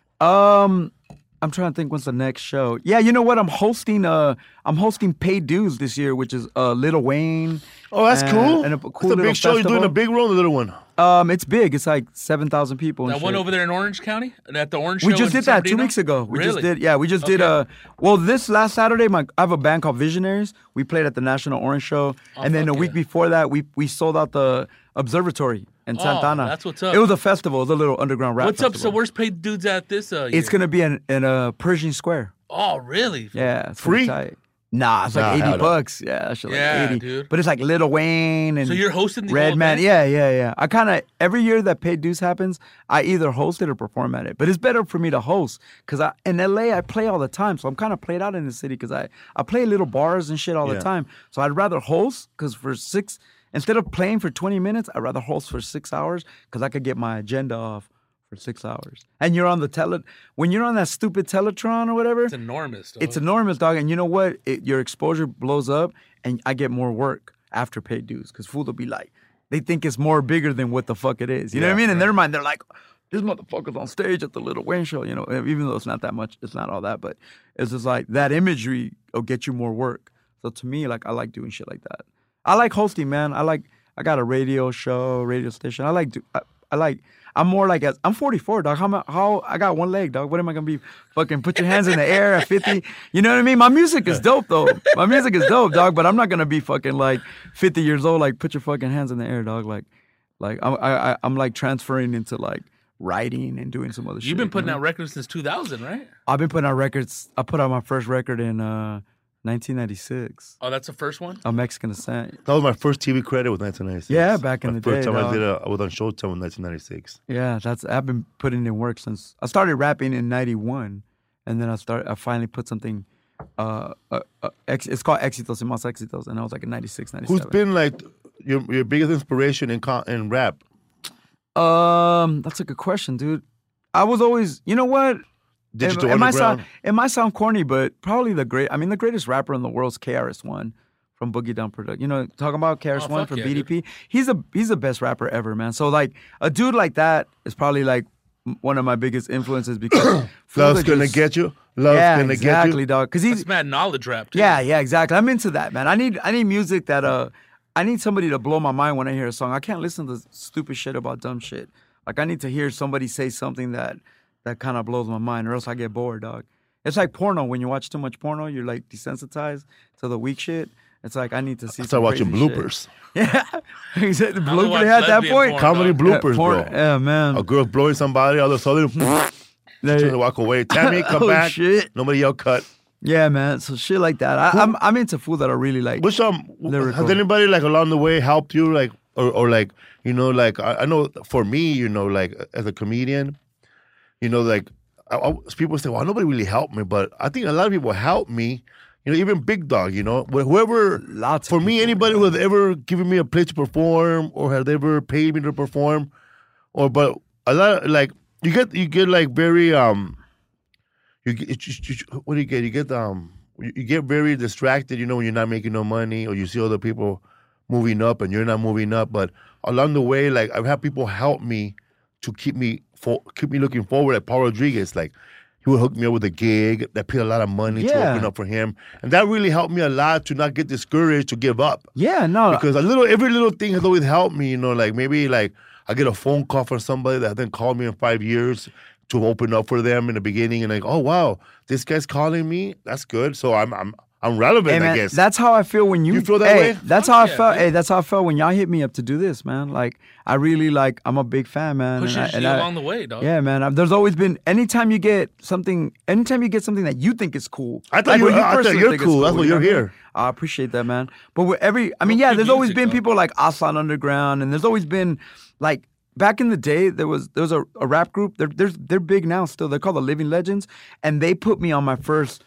I'm trying to think when's the next show. Yeah, you know what? I'm hosting Paid Dues this year, which is Lil Wayne. Oh, that's cool. And a That's cool a little big show. You're doing a festival. big one or a little one? It's big. It's like 7,000 people. And That one shit. over there in Orange County? At the Orange We Show just in did that 2 San weeks Bernardino? ago. We Really? just did. Yeah, we just did. Well, this last Saturday, I have a band called Visionaries. We played at the National Orange Show, and then a fuck week yeah. before that, we sold out the Observatory in Santa Ana. that's what's up. It was a festival. It was a little underground rap. What's up? So festival. where's Paid Dudes at this year? It's gonna be in Pershing Square. Oh, really? Yeah, it's gonna be Free? tight. Nah, it's Nah, like hell no. $80. Yeah, that shit like Yeah, 80. dude. But it's like Lil Wayne and So you're hosting the whole Redman. event? Yeah. I kind of every year that Paid Dues happens, I either host it or perform at it. But it's better for me to host because in LA I play all the time, so I'm kind of played out in the city because I play little bars and shit all the Yeah. time. So I'd rather host because instead of playing for 20 minutes, I'd rather host for 6 hours because I could get my agenda off for 6 hours. And you're on when you're on that stupid Teletron or whatever. It's enormous. Dog. It's enormous, dog. And you know what? Your exposure blows up, and I get more work after Paid Dues because fool will be like, they think it's more bigger than what the fuck it is. You know what I mean? In their mind, they're like, this motherfucker's on stage at the Lil Wayne show. You know, even though it's not that much, it's not all that, but it's just like that imagery will get you more work. So to me, like I like doing shit like that. I like hosting, man. I got a radio station. I'm more like I'm 44, dog. How I got one leg, dog. What am I gonna be fucking put your hands in the air at 50? You know what I mean? My music is dope though. My music is dope, dog. But I'm not gonna be fucking like 50 years old, like put your fucking hands in the air, dog. Like I'm like transferring into like writing and doing some other shit. You've been putting you know? out records since 2000, right? I've been putting out records. I put out my first record in 1996. Oh, that's the first one? A Mexican Descent. That was my first TV credit with 1996. Yeah, back in My the first day, time dog. I was on Showtime in 1996. Yeah, I've been putting in work since I started rapping in '91, and then I finally put something. It's called Éxitos y Más Éxitos, and I was like in '96, '97. Who's been like your biggest inspiration in rap? That's a good question, dude. I was always, you know what? Digital it might Underground. sound corny, but probably the greatest rapper in the world is KRS-One from Boogie Down Production. You know, talking about KRS-One fuck from yeah, BDP. He's the best rapper ever, man. So like a dude like that is probably like one of my biggest influences because Love's gonna get you. Love's gonna exactly, get you. dog. Because he's It's mad knowledge rap, too. yeah, exactly. I'm into that, man. I need music that I need somebody to blow my mind when I hear a song. I can't listen to stupid shit about dumb shit. Like I need to hear somebody say something that kind of blows my mind, or else I get bored, dog. It's like porno. When you watch too much porno, you're like desensitized to the weak shit. It's like I need to see. I started watching crazy shit. bloopers. Yeah, exactly. The only watch blooper at that lesbian point. porn. Comedy bloopers, Porn- bro. Yeah, man. A girl blowing somebody, all of a sudden, trying to walk away. Tammy, come Oh, back. shit. Nobody yell cut. Yeah, man. So shit like that. I'm into food that are really like. Which Lyrical. has anybody like along the way helped you like or like you know like I know for me you know like as a comedian, you know like people say well nobody really helped me, but I think a lot of people helped me. You know, even Big Dog, you know, whoever. Lots of for me, people, anybody who has ever given me a place to perform or has ever paid me to perform, but a lot of, like you get like very what do you get? You get very distracted, you know, when you're not making no money or you see other people moving up and you're not moving up. But along the way, like I've had people help me to keep me looking forward. Like Paul Rodriguez, like he would hook me up with a gig that paid a lot of money to Yeah. open up for him, and that really helped me a lot to not get discouraged, to give up. Yeah, no. Because every little thing has always helped me, you know, like maybe like I get a phone call from somebody that hasn't called me in 5 years to open up for them in the beginning, and like, oh wow, this guy's calling me. That's good. So I'm relevant, Hey, man, I guess. that's how I feel when you. You feel that hey, way? That's Fuck how I yeah, felt. dude. Hey, that's how I felt when y'all hit me up to do this, man. Like I really like. I'm a big fan, man. Pushes you along the way, dog. Yeah, man. There's always been. Anytime you get something that you think is cool. I thought what you're think is cool. That's why you know you're what I mean? here. I appreciate that, man. But with there's good always music, been though. people like Aslan Underground, and there's always been like. Back in the day, there was a rap group. They're big now still. They're called the Living Legends, and they put me on my first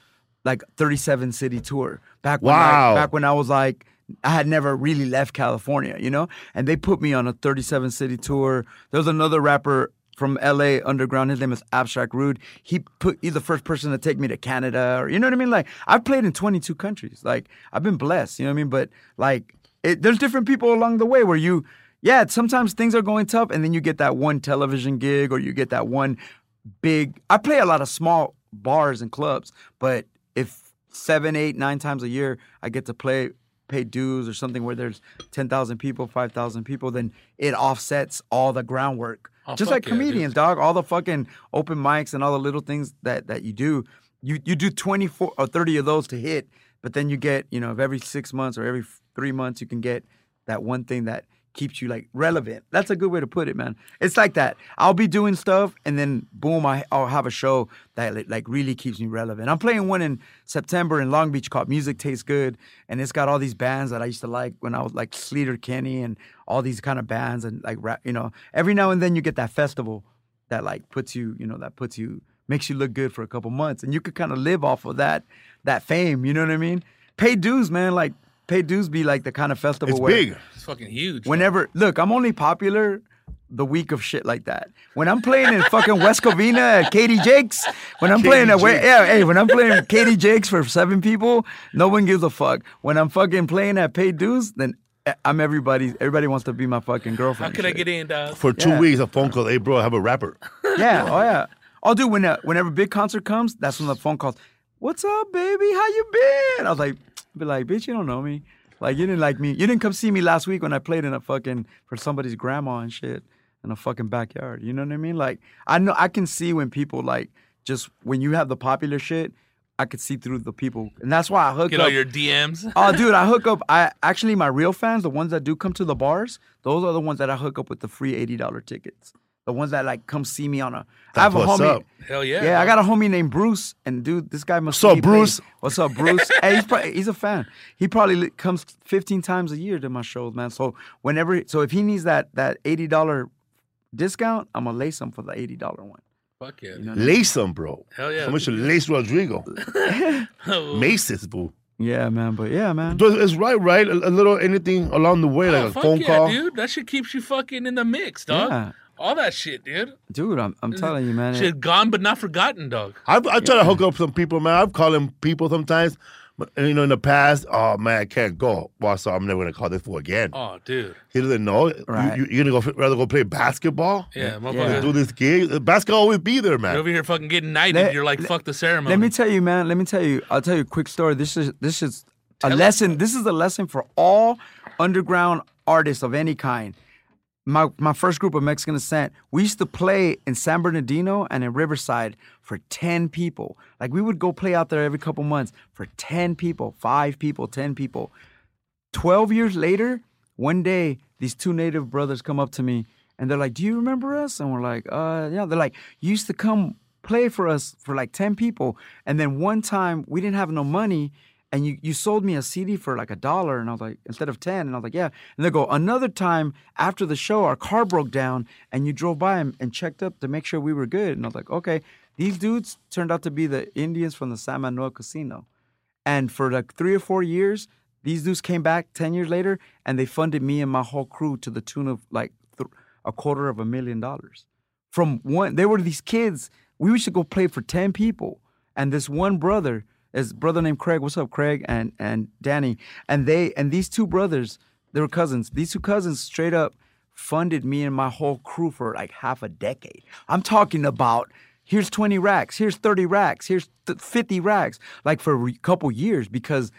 like 37 city tour. Back when I was like, I had never really left California, you know? And they put me on a 37 city tour. There was another rapper from LA underground. His name is Abstract Rude. He's the first person to take me to Canada, or you know what I mean? Like, I've played in 22 countries. Like, I've been blessed, you know what I mean? But like, there's different people along the way where sometimes things are going tough, and then you get that one television gig, or you get that one big. I play a lot of small bars and clubs, but if 7, 8, 9 times a year I get to pay dues or something where there's 10,000 people, 5,000 people, then it offsets all the groundwork. Just like comedians, dog. All the fucking open mics and all the little things that you do. You do 24 or 30 of those to hit, but then you get, if every 6 months or every 3 months you can get that one thing that keeps you like relevant. That's a good way to put it, man. It's like that. I'll be doing stuff and then boom, I'll have a show that like really keeps me relevant. I'm playing one in September in Long Beach called Music Tastes Good, and it's got all these bands that I used to like when I was like Sleater Kenny and all these kind of bands, and like rap, every now and then you get that festival that like makes you look good for a couple months, and you could kind of live off of that fame, you know what I mean? Pay dues, man. Like, pay dues be like the kind of festival It's where big. It's fucking huge. Look, I'm only popular the week of shit like that. When I'm playing in fucking West Covina at Katie Jake's, when I'm playing Katie Jake's for 7 people, no one gives a fuck. When I'm fucking playing at Paid Dues, then I'm everybody wants to be my fucking girlfriend. How can I get in, dog? For 2 weeks, a phone call, hey, bro, I have a rapper. Yeah, oh yeah. I'll do whenever big concert comes, that's when the phone calls, what's up, baby? How you been? I was like, be like, bitch, you don't know me. Like, you didn't like me. You didn't come see me last week when I played for somebody's grandma and shit in a fucking backyard. You know what I mean? Like, I can see when people like, just when you have the popular shit, I could see through the people. And that's why I hook up. Get all your DMs. Oh, dude, I hook up. My real fans, the ones that do come to the bars, those are the ones that I hook up with the free $80 tickets. The ones that like come see me on I have a homie. Up. Hell yeah. Yeah, I got a homie named Bruce, and dude, this guy must. What's up, Bruce? What's up, Bruce? Hey, he's a fan. He probably comes 15 times a year to my shows, man. So if he needs that $80 discount, I'm gonna lace him for the $80 one. Fuck yeah. Lace him, bro. Hell yeah. How much should lace Rodrigo? Maces, boo. Yeah, man. But yeah, man. It's right? A little anything along the way, like a phone call. Dude. That shit keeps you fucking in the mix, dog. Yeah. All that shit, dude. Dude, I'm telling you, man. Shit gone but not forgotten, dog. I try to hook up some people, man. I've called them people sometimes. But, in the past, oh, man, I can't go. Well, so I'm never going to call this fool again. Oh, dude. He doesn't know. Right. You're going to rather go play basketball? Yeah, motherfucker. Do this gig? Basketball always be there, man. You're over here fucking getting knighted. You're like, fuck the ceremony. Let me tell you, man. I'll tell you a quick story. This is a lesson. This is a lesson for all underground artists of any kind. My first group of Mexican descent, we used to play in San Bernardino and in Riverside for 10 people. Like, we would go play out there every couple months for 10 people, 5 people, 10 people. 12 years later, one day, these 2 native brothers come up to me and they're like, do you remember us? And we're like, yeah. They're like, you used to come play for us for like 10 people. And then one time, we didn't have no money, and you sold me a CD for like $1, and I was like, instead of 10, and I was like, yeah. And they go, another time after the show, our car broke down, and you drove by and checked up to make sure we were good. And I was like, okay. These dudes turned out to be the Indians from the San Manuel Casino. And for like 3 or 4 years, these dudes came back 10 years later, and they funded me and my whole crew to the tune of like $250,000. From one, they were these kids. We used to go play for 10 people. And this one brother, his brother named Craig. What's up, Craig and Danny? And these 2 brothers, they were cousins. These 2 cousins straight up funded me and my whole crew for like half a decade. I'm talking about, here's 20 racks, here's 30 racks, here's 50 racks, like for a couple years, because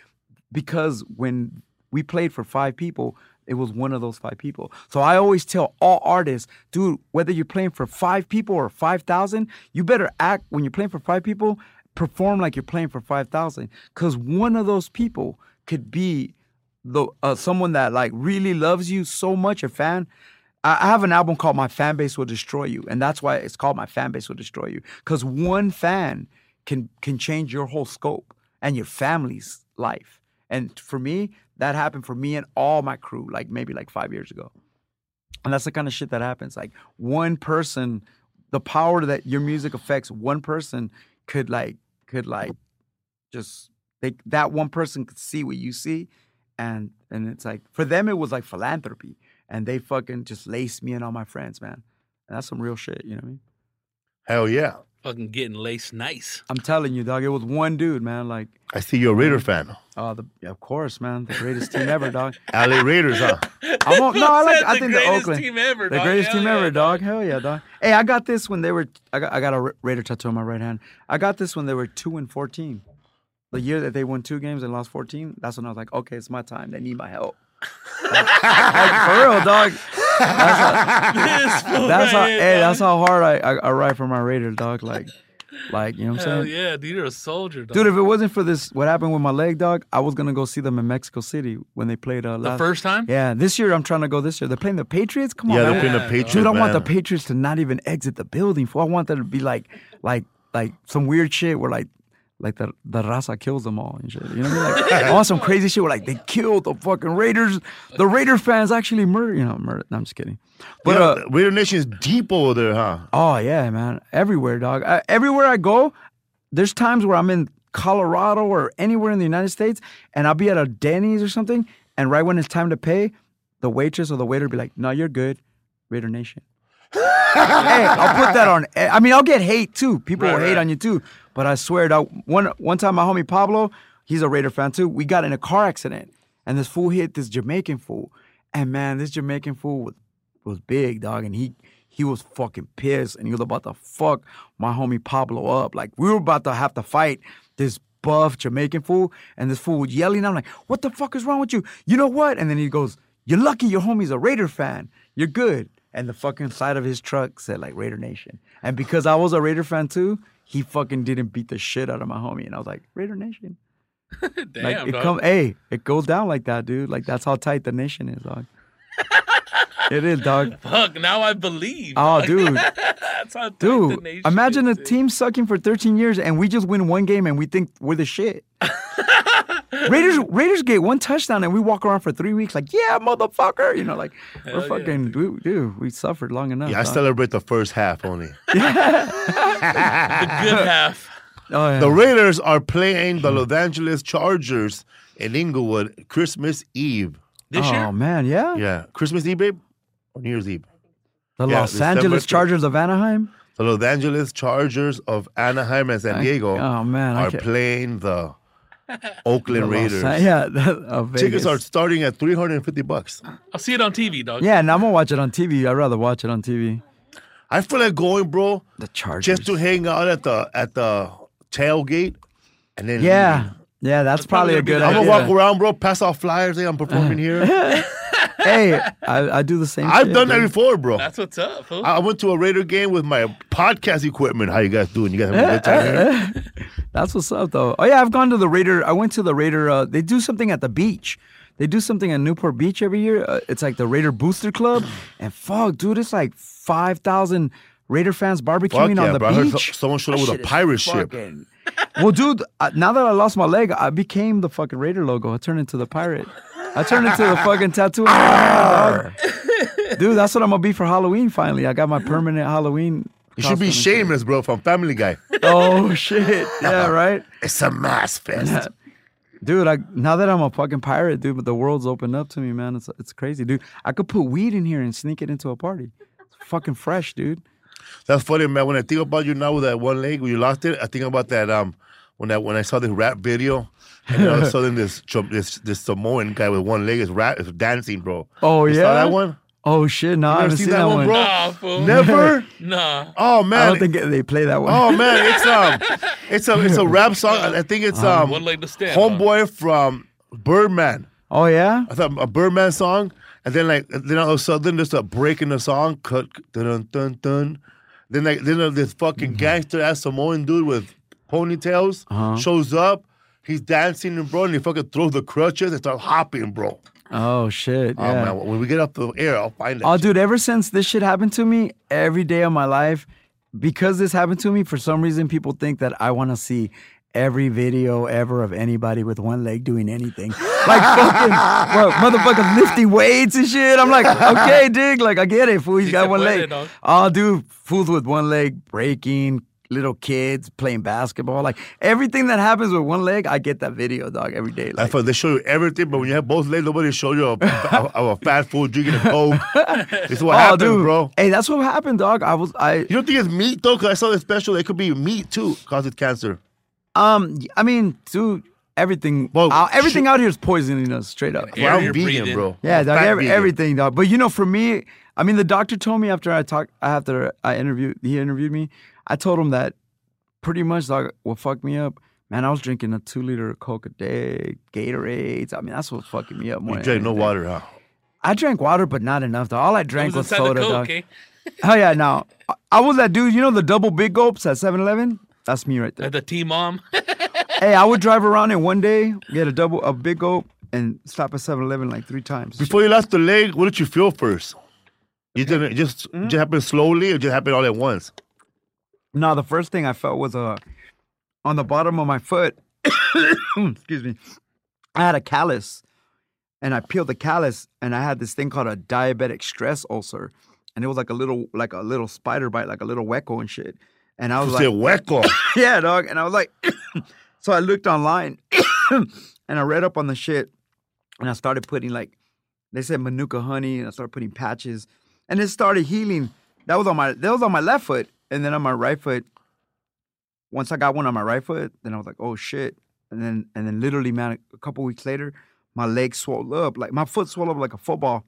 when we played for 5 people, it was one of those 5 people. So I always tell all artists, dude, whether you're playing for 5 people or 5,000, you better act when you're playing for 5 people. Perform like you're playing for 5,000, because one of those people could be someone that like really loves you so much, a fan. I have an album called My Fan Base Will Destroy You, and that's why it's called My Fan Base Will Destroy You, because one fan can change your whole scope and your family's life. And for me, that happened for me and all my crew, like maybe like 5 years ago. And that's the kind of shit that happens. Like, one person, the power that your music affects one person could just that one person could see what you see, and it's like for them it was like philanthropy, and they fucking just laced me and all my friends, man. And that's some real shit, you know what I mean? Hell yeah. Fucking getting laced nice. I'm telling you, dog. It was one dude, man. Like, I see you're a Raider fan. Of course, man. The greatest team ever, dog. LA Raiders, huh? I think the greatest Oakland team ever, the dog. greatest Hell team yeah, ever, dog. Hell yeah, dog. Hey, I got this when they were. I got a Raider tattoo on my right hand. I got this when they were 2-14. The year that they won 2 games and lost 14. That's when I was like, okay, it's my time. They need my help. Like, for real, dog. That's how hard I ride for my Raiders, dog. Like, you know what I'm Hell saying? yeah, dude, you're a soldier, dog. Dude, if it wasn't for this, what happened with my leg, dog, I was gonna go see them in Mexico City when they played the first time? Yeah, this year I'm trying to go. This year they're playing the Patriots. Come on, Yeah, man. they're playing the Yeah, Patriots, Dude, I want the man. Patriots to not even exit the building. I want there to be like some weird shit where like the raza kills them all and shit. You know what I mean? Like I want some crazy shit where like they killed the fucking Raiders. The Raider fans actually murder. No, I'm just kidding. But Raider Nation is deep over there, huh? oh yeah, man, everywhere, dog. Everywhere I go, there's times where I'm in Colorado or anywhere in the United States, and I'll be at a Denny's or something, and right when it's time to pay, the waitress or the waiter will be like, "No, you're good, Raider Nation." Hey, I'll put that on. I mean, I'll get hate too. People will hate on you too. But I swear, dog. One time, my homie Pablo, he's a Raider fan too. We got in a car accident, and this fool hit this Jamaican fool, and man, this Jamaican fool was big, dog, and he was fucking pissed, and he was about to fuck my homie Pablo up. Like, we were about to have to fight this buff Jamaican fool, and this fool was yelling. I'm like, what the fuck is wrong with you? You know what? And then he goes, you're lucky your homie's a Raider fan. You're good. And the fucking side of his truck said, like, Raider Nation. And because I was a Raider fan, too, he fucking didn't beat the shit out of my homie. And I was like, Raider Nation. Damn, Like, dog. it goes down like that, dude. Like, that's how tight the nation is, dog. It is, dog. Fuck, now I believe. Oh, dog. dude. That's how tight the Dude, nation imagine a is, dude. team sucking for 13 years and we just win one game and we think we're the shit. Raiders get one touchdown and we walk around for 3 weeks like, yeah, motherfucker. You know, like, Hell we're yeah, fucking, dude, we suffered long enough. Yeah, I dog. celebrate the first half only. The good half. Oh, yeah. The Raiders are playing the Los Angeles Chargers in Inglewood Christmas Eve. This oh, year? man, yeah? Yeah, Christmas Eve, babe? Or New Year's Eve? The Yeah, Los December Angeles 3rd. Chargers of Anaheim? The Los Angeles Chargers of Anaheim and San Diego Oh, man. I are can't- playing the Oakland the Los Raiders. Vegas. Tickets are starting at $350. I'll see it on TV, dog. Yeah, and I'm going to watch it on TV. I'd rather watch it on TV. I feel like going, bro, The Chargers. just to hang out at the tailgate and then Yeah. Yeah, that's probably a good I'm idea. gonna walk around, bro, pass off flyers. Hey, I'm performing here. Hey, I do the same I've shit, done that dude. before, bro. That's what's up, fool. I went to a Raider game with my podcast equipment. How you guys doing? You guys having a good time here? That's what's up, though. Oh, yeah, I've gone to the Raider. I went to the Raider. They do something at the beach. They do something at Newport Beach every year. It's like the Raider Booster Club. And fuck, dude, it's like 5,000 Raider fans barbecuing Fuck yeah, on the bro. I heard beach. someone showed up That with a shit is pirate ship. fucking- Well, dude, now that I lost my leg, I became the fucking Raider logo. I turned into the pirate. I turned into the fucking tattoo. on my hand, dog. Dude, that's what I'm gonna be for Halloween. Finally, I got my permanent Halloween. You should be costume. Seamus, bro, from Family Guy. Oh shit! Yeah, right. It's a mass fest. Dude, now that I'm a fucking pirate, dude, but the world's opened up to me, man. It's crazy, dude. I could put weed in here and sneak it into a party. It's fucking fresh, dude. That's funny, man. When I think about you now with that one leg, when you lost it, I think about that when I saw this rap video, and all of a sudden this Samoan guy with one leg is dancing, bro. Oh You yeah. saw that one? Oh shit! No, I never haven't seen seen that that one, one. bro? Nah, fool. Never? Nah. Oh I man. don't think they play that one. Oh man, it's a rap song. I think it's One leg to stand on. Homeboy from Birdman. Oh yeah. I thought a Birdman song, and then all of a sudden there's a break in the song, cut, dun dun dun. Then this fucking gangster ass Samoan dude with ponytails shows up. He's dancing, bro, and he fucking throws the crutches and starts hopping, bro. Oh shit. Oh Yeah. man, when we get up the air, I'll find that. Oh, shit. dude, ever since this shit happened to me, every day of my life, because this happened to me, for some reason, people think that I want to see every video ever of anybody with one leg doing anything. Like fucking motherfuckers lifting weights and shit. I'm like, okay, dig, like I get it, fool. He's Sí got se one puede, leg. dog. Oh, dude, fools with one leg breaking, little kids playing basketball. Like everything that happens with one leg, I get that video, dog, every day. Like, They show you everything, but when you have both legs, nobody show you a fast food drinking a Coke. This is what happens, dude. bro. Hey, that's what happened, dog. You don't think it's meat though? Because I saw the special. It could be meat too, causes cancer. I mean, dude, everything out here is poisoning us straight up. Air Well, I'm you're vegan, breathing. bro. Yeah, I'm dog, fat vegan. everything, dog. But you know, for me, I mean, the doctor told me he interviewed me. I told him that pretty much, dog, what fucked me up, man, I was drinking a 2-liter of Coke a day, Gatorades. I mean, that's what's fucking me up more. You than drank no anything. water, huh? I drank water, but not enough, dog. All I It drank was inside soda, the Coke, dog. eh? Oh, yeah, no. I was that dude, you know the double big gulps at 7-Eleven? That's me right there. At the T-Mom. Hey, I would drive around in one day, get a big gulp, and stop at 7-Eleven like 3 times. Before you lost the leg, what did you feel first? You didn't just happen slowly, or just happened all at once? No, the first thing I felt was on the bottom of my foot. Excuse me. I had a callus, and I peeled the callus, and I had this thing called a diabetic stress ulcer, and it was like a little spider bite, like a little wecco and shit. And I was You like, said hueco. yeah, dog. And I was like, so I looked online, and I read up on the shit, and I started putting they said Manuka honey, and I started putting patches, and it started healing. That was on my left foot, and then on my right foot. Once I got one on my right foot, then I was like, oh shit. And then literally, man, a couple weeks later, my leg swelled up. Like my foot swelled up like a football.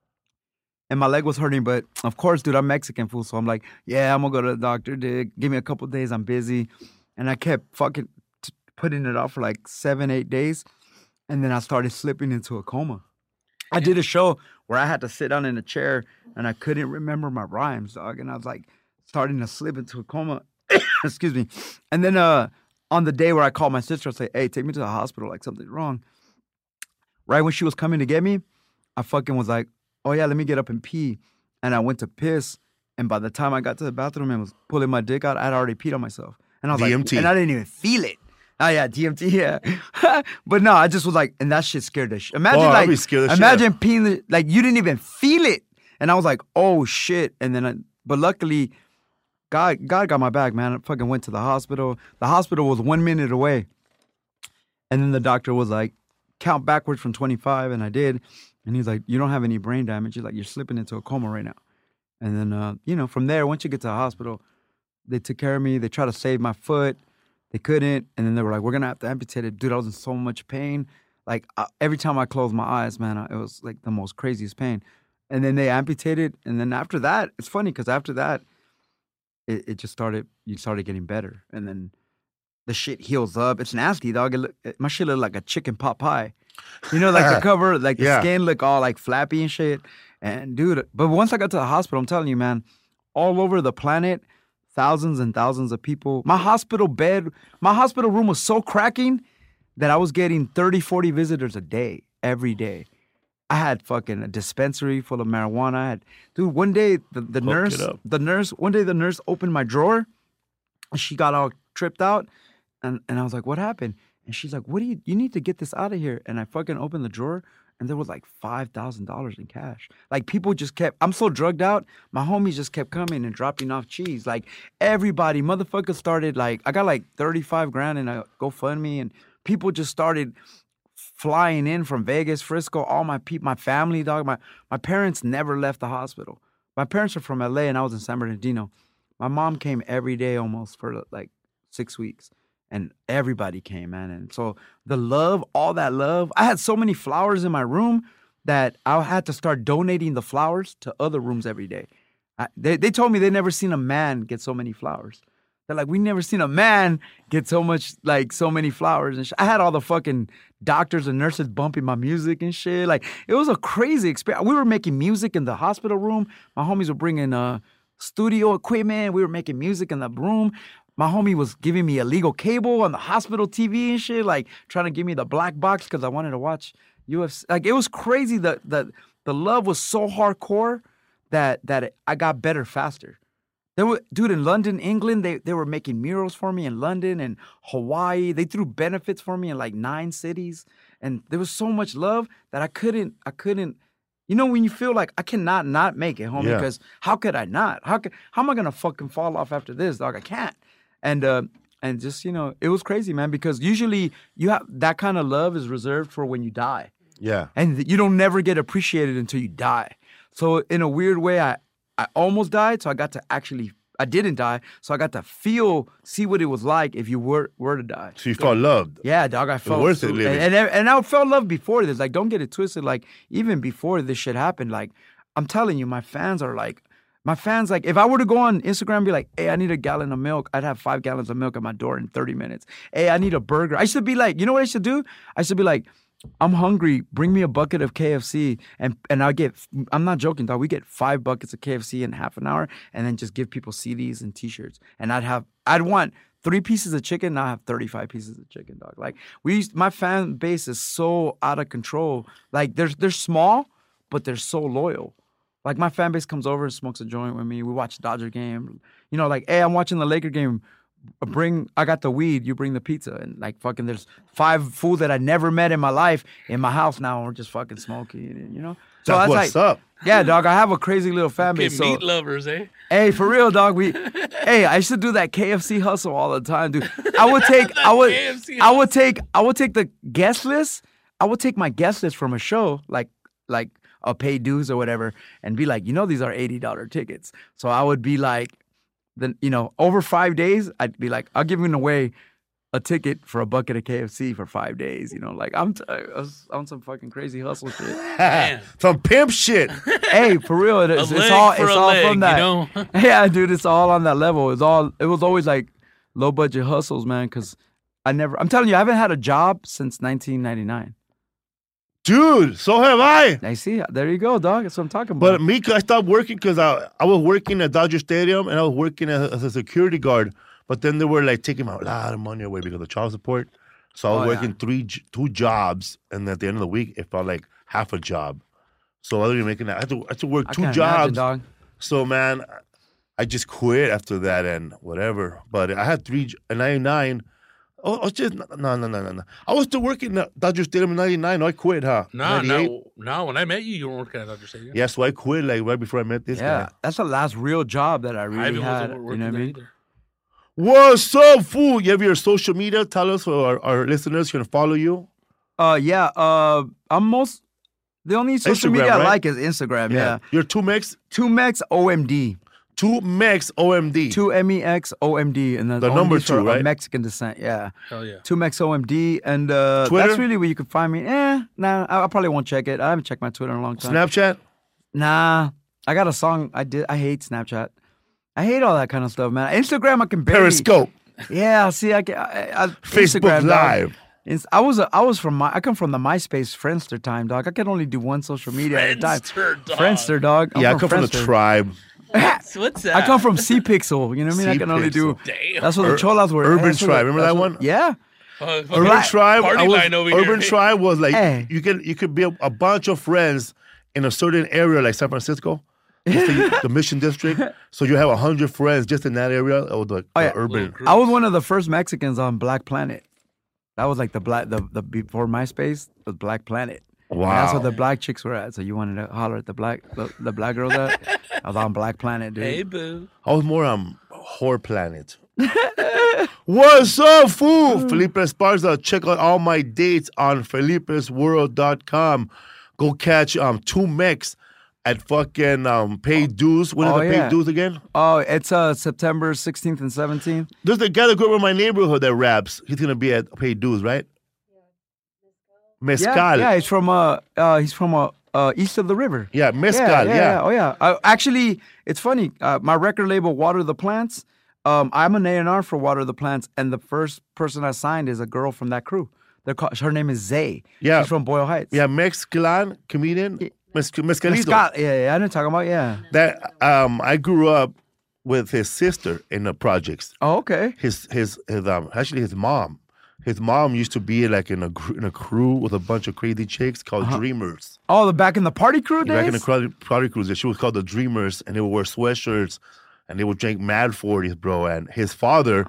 And my leg was hurting, but of course, dude, I'm Mexican fool. So I'm like, yeah, I'm gonna go to the doctor, dude. Give me a couple days, I'm busy. And I kept fucking putting it off for like 7-8 days. And then I started slipping into a coma. I did a show where I had to sit down in a chair and I couldn't remember my rhymes, dog. And I was like starting to slip into a coma. Excuse me. And then on the day where I called my sister, I say, hey, take me to the hospital, like something's wrong. Right when she was coming to get me, I fucking was like, oh yeah, let me get up and pee. And I went to piss. And by the time I got to the bathroom and was pulling my dick out, I'd already peed on myself. And I was DMT. like, and I didn't even feel it. Oh yeah, DMT, yeah. But no, I just was like, and that shit scared the shit. Imagine I'd be scared the shit imagine peeing, like you didn't even feel it. And I was like, oh shit. And then, but luckily, God got my back, man. I fucking went to the hospital. The hospital was 1 minute away. And then the doctor was like, count backwards from 25. And I did. And he's like, you don't have any brain damage. He's like, you're slipping into a coma right now. And then, from there, once you get to the hospital, they took care of me. They tried to save my foot. They couldn't. And then they were like, we're going to have to amputate it. Dude, I was in so much pain. Like, every time I closed my eyes, man, it was like the most craziest pain. And then they amputated. And then after that, it's funny because after that, it just started, you started getting better. And then the shit heals up. It's nasty, dog. My shit looked like a chicken pot pie. You know, like the cover, like the skin look all like flappy and shit. And dude, but once I got to the hospital, I'm telling you, man, all over the planet, thousands and thousands of people. My hospital room was so cracking that I was getting 30, 40 visitors a day, every day. I had fucking a dispensary full of marijuana. One day the nurse opened my drawer and she got all tripped out. And I was like, what happened? And she's like, you need to get this out of here. And I fucking opened the drawer and there was like $5,000 in cash. Like people just I'm so drugged out. My homies just kept coming and dropping off cheese. Like everybody, motherfuckers started like, I got like 35 grand in a GoFundMe and people just started flying in from Vegas, Frisco, all my people, my family, dog. My parents never left the hospital. My parents are from LA and I was in San Bernardino. My mom came every day almost for like 6 weeks. And everybody came, man. And so the love, all that love. I had so many flowers in my room that I had to start donating the flowers to other rooms every day. They told me they never seen a man get so many flowers. They're like, we never seen a man get so many flowers. And I had all the fucking doctors and nurses bumping my music and shit. Like, it was a crazy experience. We were making music in the hospital room. My homies were bringing studio equipment. We were making music in the room. My homie was giving me illegal cable on the hospital TV and shit, like trying to give me the black box because I wanted to watch UFC. Like, it was crazy. The love was so hardcore that I got better faster. Dude, in London, England, they were making murals for me in London and Hawaii. They threw benefits for me in like 9 cities. And there was so much love that I couldn't, you know, when you feel like I cannot not make it, homie, because how could I not? How am I going to fucking fall off after this, dog? I can't. and just it was crazy, man. Because usually you have that kind of love is reserved for when you die, Yeah. and you don't never get appreciated until you die. So in a weird way, I almost died, so I got to actually. I didn't die, so I got to see what it was like if you were to die. So you felt loved. Yeah, dog, I felt worth it living. and I felt love before this. Like, don't get it twisted. Like, even before this shit happened, like, I'm telling you, my fans, like, if I were to go on Instagram and be like, hey, I need a gallon of milk, I'd have 5 gallons of milk at my door in 30 minutes. Hey, I need a burger. I should be like, you know what I should do? I should be like, I'm hungry. Bring me a bucket of KFC, and I'm not joking, dog. We get 5 buckets of KFC in half an hour, and then just give people CDs and T-shirts. And I'd want 3 pieces of chicken. Now I have 35 pieces of chicken, dog. Like my fan base is so out of control. Like they're small, but they're so loyal. Like my fan base comes over and smokes a joint with me. We watch the Dodger game. Like, hey, I'm watching the Laker game. I got the weed, you bring the pizza. And like fucking there's 5 fools that I never met in my life in my house now, and we're just fucking smoking, So That's what's up. Yeah, dog, I have a crazy little fan Okay, base. So, meat lovers, eh? hey, for real, dog, hey, I used to do that KFC hustle all the time, dude. I would take the guest list. I would take my guest list from a show, like a paid dues or whatever, and be like, these are $80 tickets. So I would be like, then over 5 days, I'd be like, I'll give away a ticket for a bucket of KFC for 5 days. Like I'm on some fucking crazy hustle shit. Some pimp shit. Hey, for real, it's all from that. Yeah, dude, it's all on that level. It was always like low budget hustles, man. Because I'm telling you, I haven't had a job since 1999. Dude, so have I. I see. There you go, dog. That's what I'm talking But about. me, I stopped working because I was working at Dodger Stadium and I was working as a security guard. But then they were like taking a lot of money away because of child support. So I was working 2 jobs, and at the end of the week, it felt like half a job. So I was really making that. I had to work 2 jobs. Imagine, dog. So man, I just quit after that and whatever. But I had 3 in '99. Oh, I was just no. I was still working at Dodger Stadium in '99. No, I quit, huh? No. When I met you, you weren't working at Dodger Stadium. Yeah, so I quit like right before I met this guy. That's the last real job that I really had. You know what I mean? Either. What's up, fool? You have your social media? Tell us so our listeners can follow you. Yeah. The only social Instagram, media I right? like is Instagram. Yeah. You're 2Mex? 2Mex OMD. 2Mex OMD. 2MEX OMD. And The number 2, right? Of Mexican descent. Yeah. Hell yeah. 2Mex OMD. And Twitter? that's really where you can find me. Nah, I probably won't check it. I haven't checked my Twitter in a long time. Snapchat? Nah. I got a song I hate Snapchat. I hate all that kind of stuff, man. Instagram, I can barely. Periscope. Yeah, see, I Facebook Instagram, Live. I come from the MySpace Friendster time, dog. I can only do one social media at a time. Friendster, dog. I come from the tribe. What's that? I come from C-Pixel. You know what I mean? I can only do. Damn. That's what the cholas were. Urban Tribe. Remember that one? Yeah. Urban Tribe. Party line over Urban here. Tribe was like Hey. you could be a bunch of friends in a certain area like San Francisco. The Mission District. So you have 100 friends just in that area. Or the urban. I was one of the first Mexicans on Black Planet. That was like the before MySpace was Black Planet. Wow. And that's where the black chicks were at. So you wanted to holler at the black girls at? I was on Black Planet, dude. Hey, boo. I was more on Whore Planet. What's up, fool? Felipe Esparza. Check out all my dates on felipesworld.com. Go catch 2Mex at fucking Paid Dues. When is the Paid Dues again? Oh, it's September 16th and 17th. There's the guy that grew up in my neighborhood that raps. He's gonna be at Paid Dues, right? Mezcal. Yeah, he's from east of the river. Yeah, Mezcal. Yeah. Oh yeah. Actually, it's funny. My record label, Water the Plants. I'm an A&R for Water the Plants, and the first person I signed is a girl from that crew. Her name is Zay. Yeah. She's from Boyle Heights. Yeah, Mezcalan, comedian. Mezcalito. Mezcal. Yeah, I didn't talk about. Yeah. That I grew up with his sister in the projects. Oh, okay. His actually his mom. His mom used to be like in a crew with a bunch of crazy chicks called Dreamers. Oh, back in the party crew days? Back in the party crews, she was called the Dreamers, and they would wear sweatshirts, and they would drink Mad 40s, bro. And his father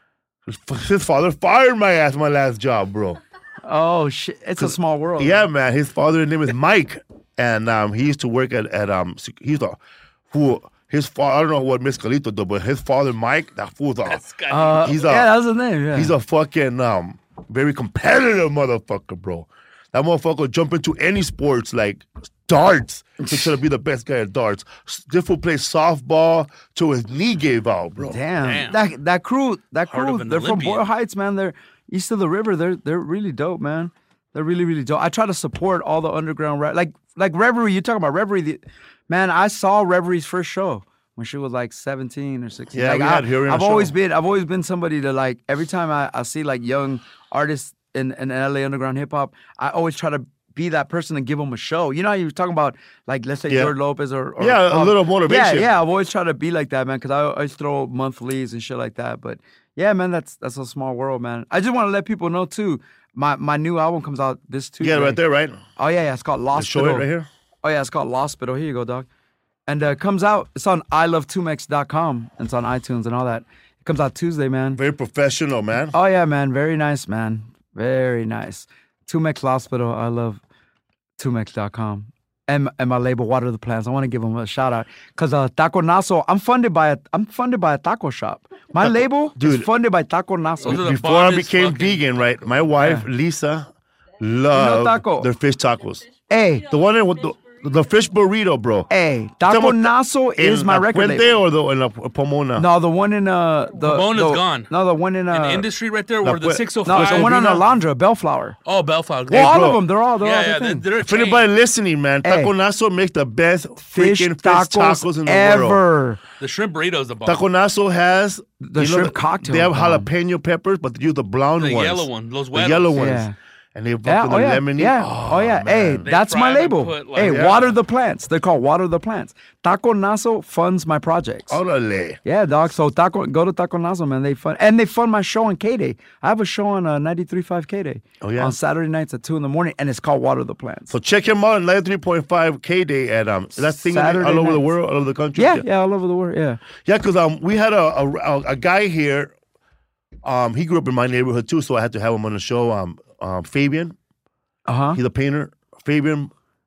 fired my ass my last job, bro. Oh shit! It's a small world. Yeah, man. His father's name is Mike, and he used to work at his his father, I don't know what Mezcalito did, but his father, Mike, that fool's That's got he's yeah, that was his name. Yeah. he's a fucking very competitive motherfucker, bro. That motherfucker will jump into any sports like darts to try to be the best guy at darts. This fool plays softball till his knee gave out, bro. Damn. Damn. That crew, Heart of an they're from Olympian. Boyle Heights, man. They're east of the river. They're really dope, man. They're really, really dope. I try to support all the underground like Reverie. You talking about Reverie? Man, I saw Reverie's first show when she was like 17 or 16. Yeah, like, we had her in a I've always show. been somebody to like every time I see like young artists in LA underground hip hop, I always try to be that person and give them a show. You know how you were talking about like let's say Yeah. George Lopez or Yeah, a little motivation. Yeah, I've always tried to be like that, man, because I always throw monthlies and shit like that. But yeah, man, that's a small world, man. I just want to let people know too. My new album comes out this Tuesday. Yeah, right there, right? Oh yeah, it's called Lost. Show it right here. Oh yeah, it's called Lospital. Here you go, dog. And it comes out. It's on iLove2mex.com and it's on iTunes and all that. It comes out Tuesday, man. Very professional, man. Oh yeah, man. Very nice, man. Very nice. 2Mex Hospital. I love 2mex.com. And my label, Water the Plants. I want to give them a shout out because Taco Naso. I'm funded by a taco shop. My label is funded by Taco Those are Naso. the Before I bombest became fucking- vegan, right? My wife, Lisa, loved taco. their fish tacos. Hey, The one with the fish burrito, bro. hey, Taco Naso is In my La record Puente label. or the in La Pomona? No, the one in the Pomona's gone. No, the one in In industry right there, where the Pue- 605. no, the one on Vino. Alondra, Bellflower. Oh, Bellflower. Well, all bro. of them, they're all yeah, the thing. they're a If chain. anybody listening, man, Hey. Taco Naso makes the best Fish freaking tacos, fish tacos in the ever. world. The shrimp burrito's the bomb. Taco Naso has The shrimp cocktail They have is bomb. jalapeno peppers, but they use the brown The ones. yellow one, los The huevos. yellow ones. Yeah. And they fucking Yeah, the oh yeah, lemony. yeah, oh yeah. Hey, man. They that's fry my them and label. put, like- Hey, Yeah. Water the Plants. They're called Water the Plants. Taco Naso funds my projects. Órale. Yeah, dog. So go to Taco Naso, man. They fund my show on K-Day. I have a show on 93.5 K-Day. Oh, yeah? On Saturday nights at 2 a.m, and it's called Water the Plants. So check him out on 93.5 K-Day at that thing Saturday all over the nights. world, all over the country. yeah, all over the world. Yeah. Yeah, because we had a guy here. He grew up in my neighborhood too, so I had to have him on the show. Fabian, he's a painter. Fabian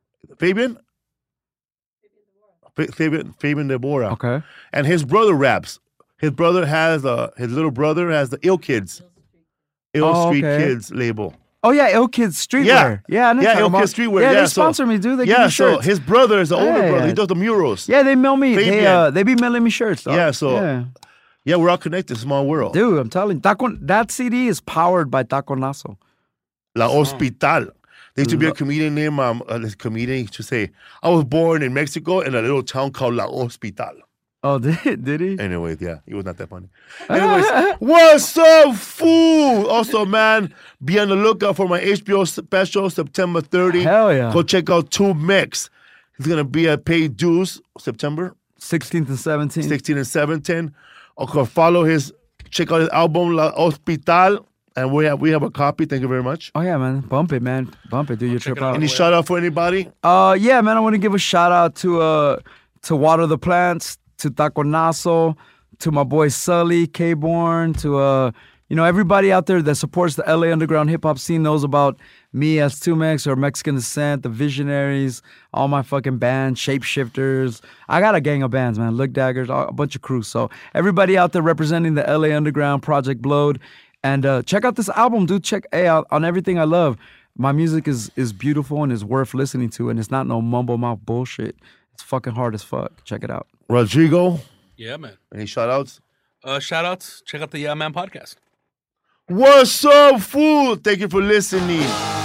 Deborah. Okay. And his brother raps. His brother has his little brother has the Ill Kids, Street okay. Kids label. Oh yeah, Ill Kids Streetwear. Yeah. Yeah, I know Yeah, talking Ill about. Kids Streetwear. Yeah, Yeah, they so- sponsor me, dude. They give Yeah, me so shirts. his brother is the older Yeah. brother. He does the murals. Yeah, they mail me. Fabian. They be mailing me shirts. Dog. Yeah, so- yeah. Yeah, we're all connected. Small world. Dude, I'm telling you, that CD is powered by Taco Naso. La Hospital. There used to be a comedian named, this comedian used to say, I was born in Mexico in a little town called La Hospital. Oh, did he? Anyways, yeah, he was not that funny. Anyways, what's up, fool? Also, man, be on the lookout for my HBO special September 30. Hell yeah. Go check out 2Mex. He's going to be at Paid Dues September 16th and 17th. 16 and 17. Okay, check out his album, La Hospital. And we have a copy. Thank you very much. Oh yeah, man. Bump it, man. Bump it. Do your trip it out. out. Any shout out for anybody? Yeah, man. I want to give a shout out to Water the Plants, to Taco Naso, to my boy Sully, K-Born, to everybody out there that supports the LA underground hip hop scene knows about me as 2Mex or Mexican Descent, the Visionaries, all my fucking bands, Shapeshifters. I got a gang of bands, man. Look Daggers, a bunch of crews. So everybody out there representing the LA underground, Project Blowed. And check out this album, dude. Check out on Everything I Love. My music is beautiful and is worth listening to, and it's not no mumble mouth bullshit. It's fucking hard as fuck. Check it out. Rodrigo, Yeah, man. any shout outs? Shout outs. Check out the Yeah Man podcast. What's up, fool? Thank you for listening.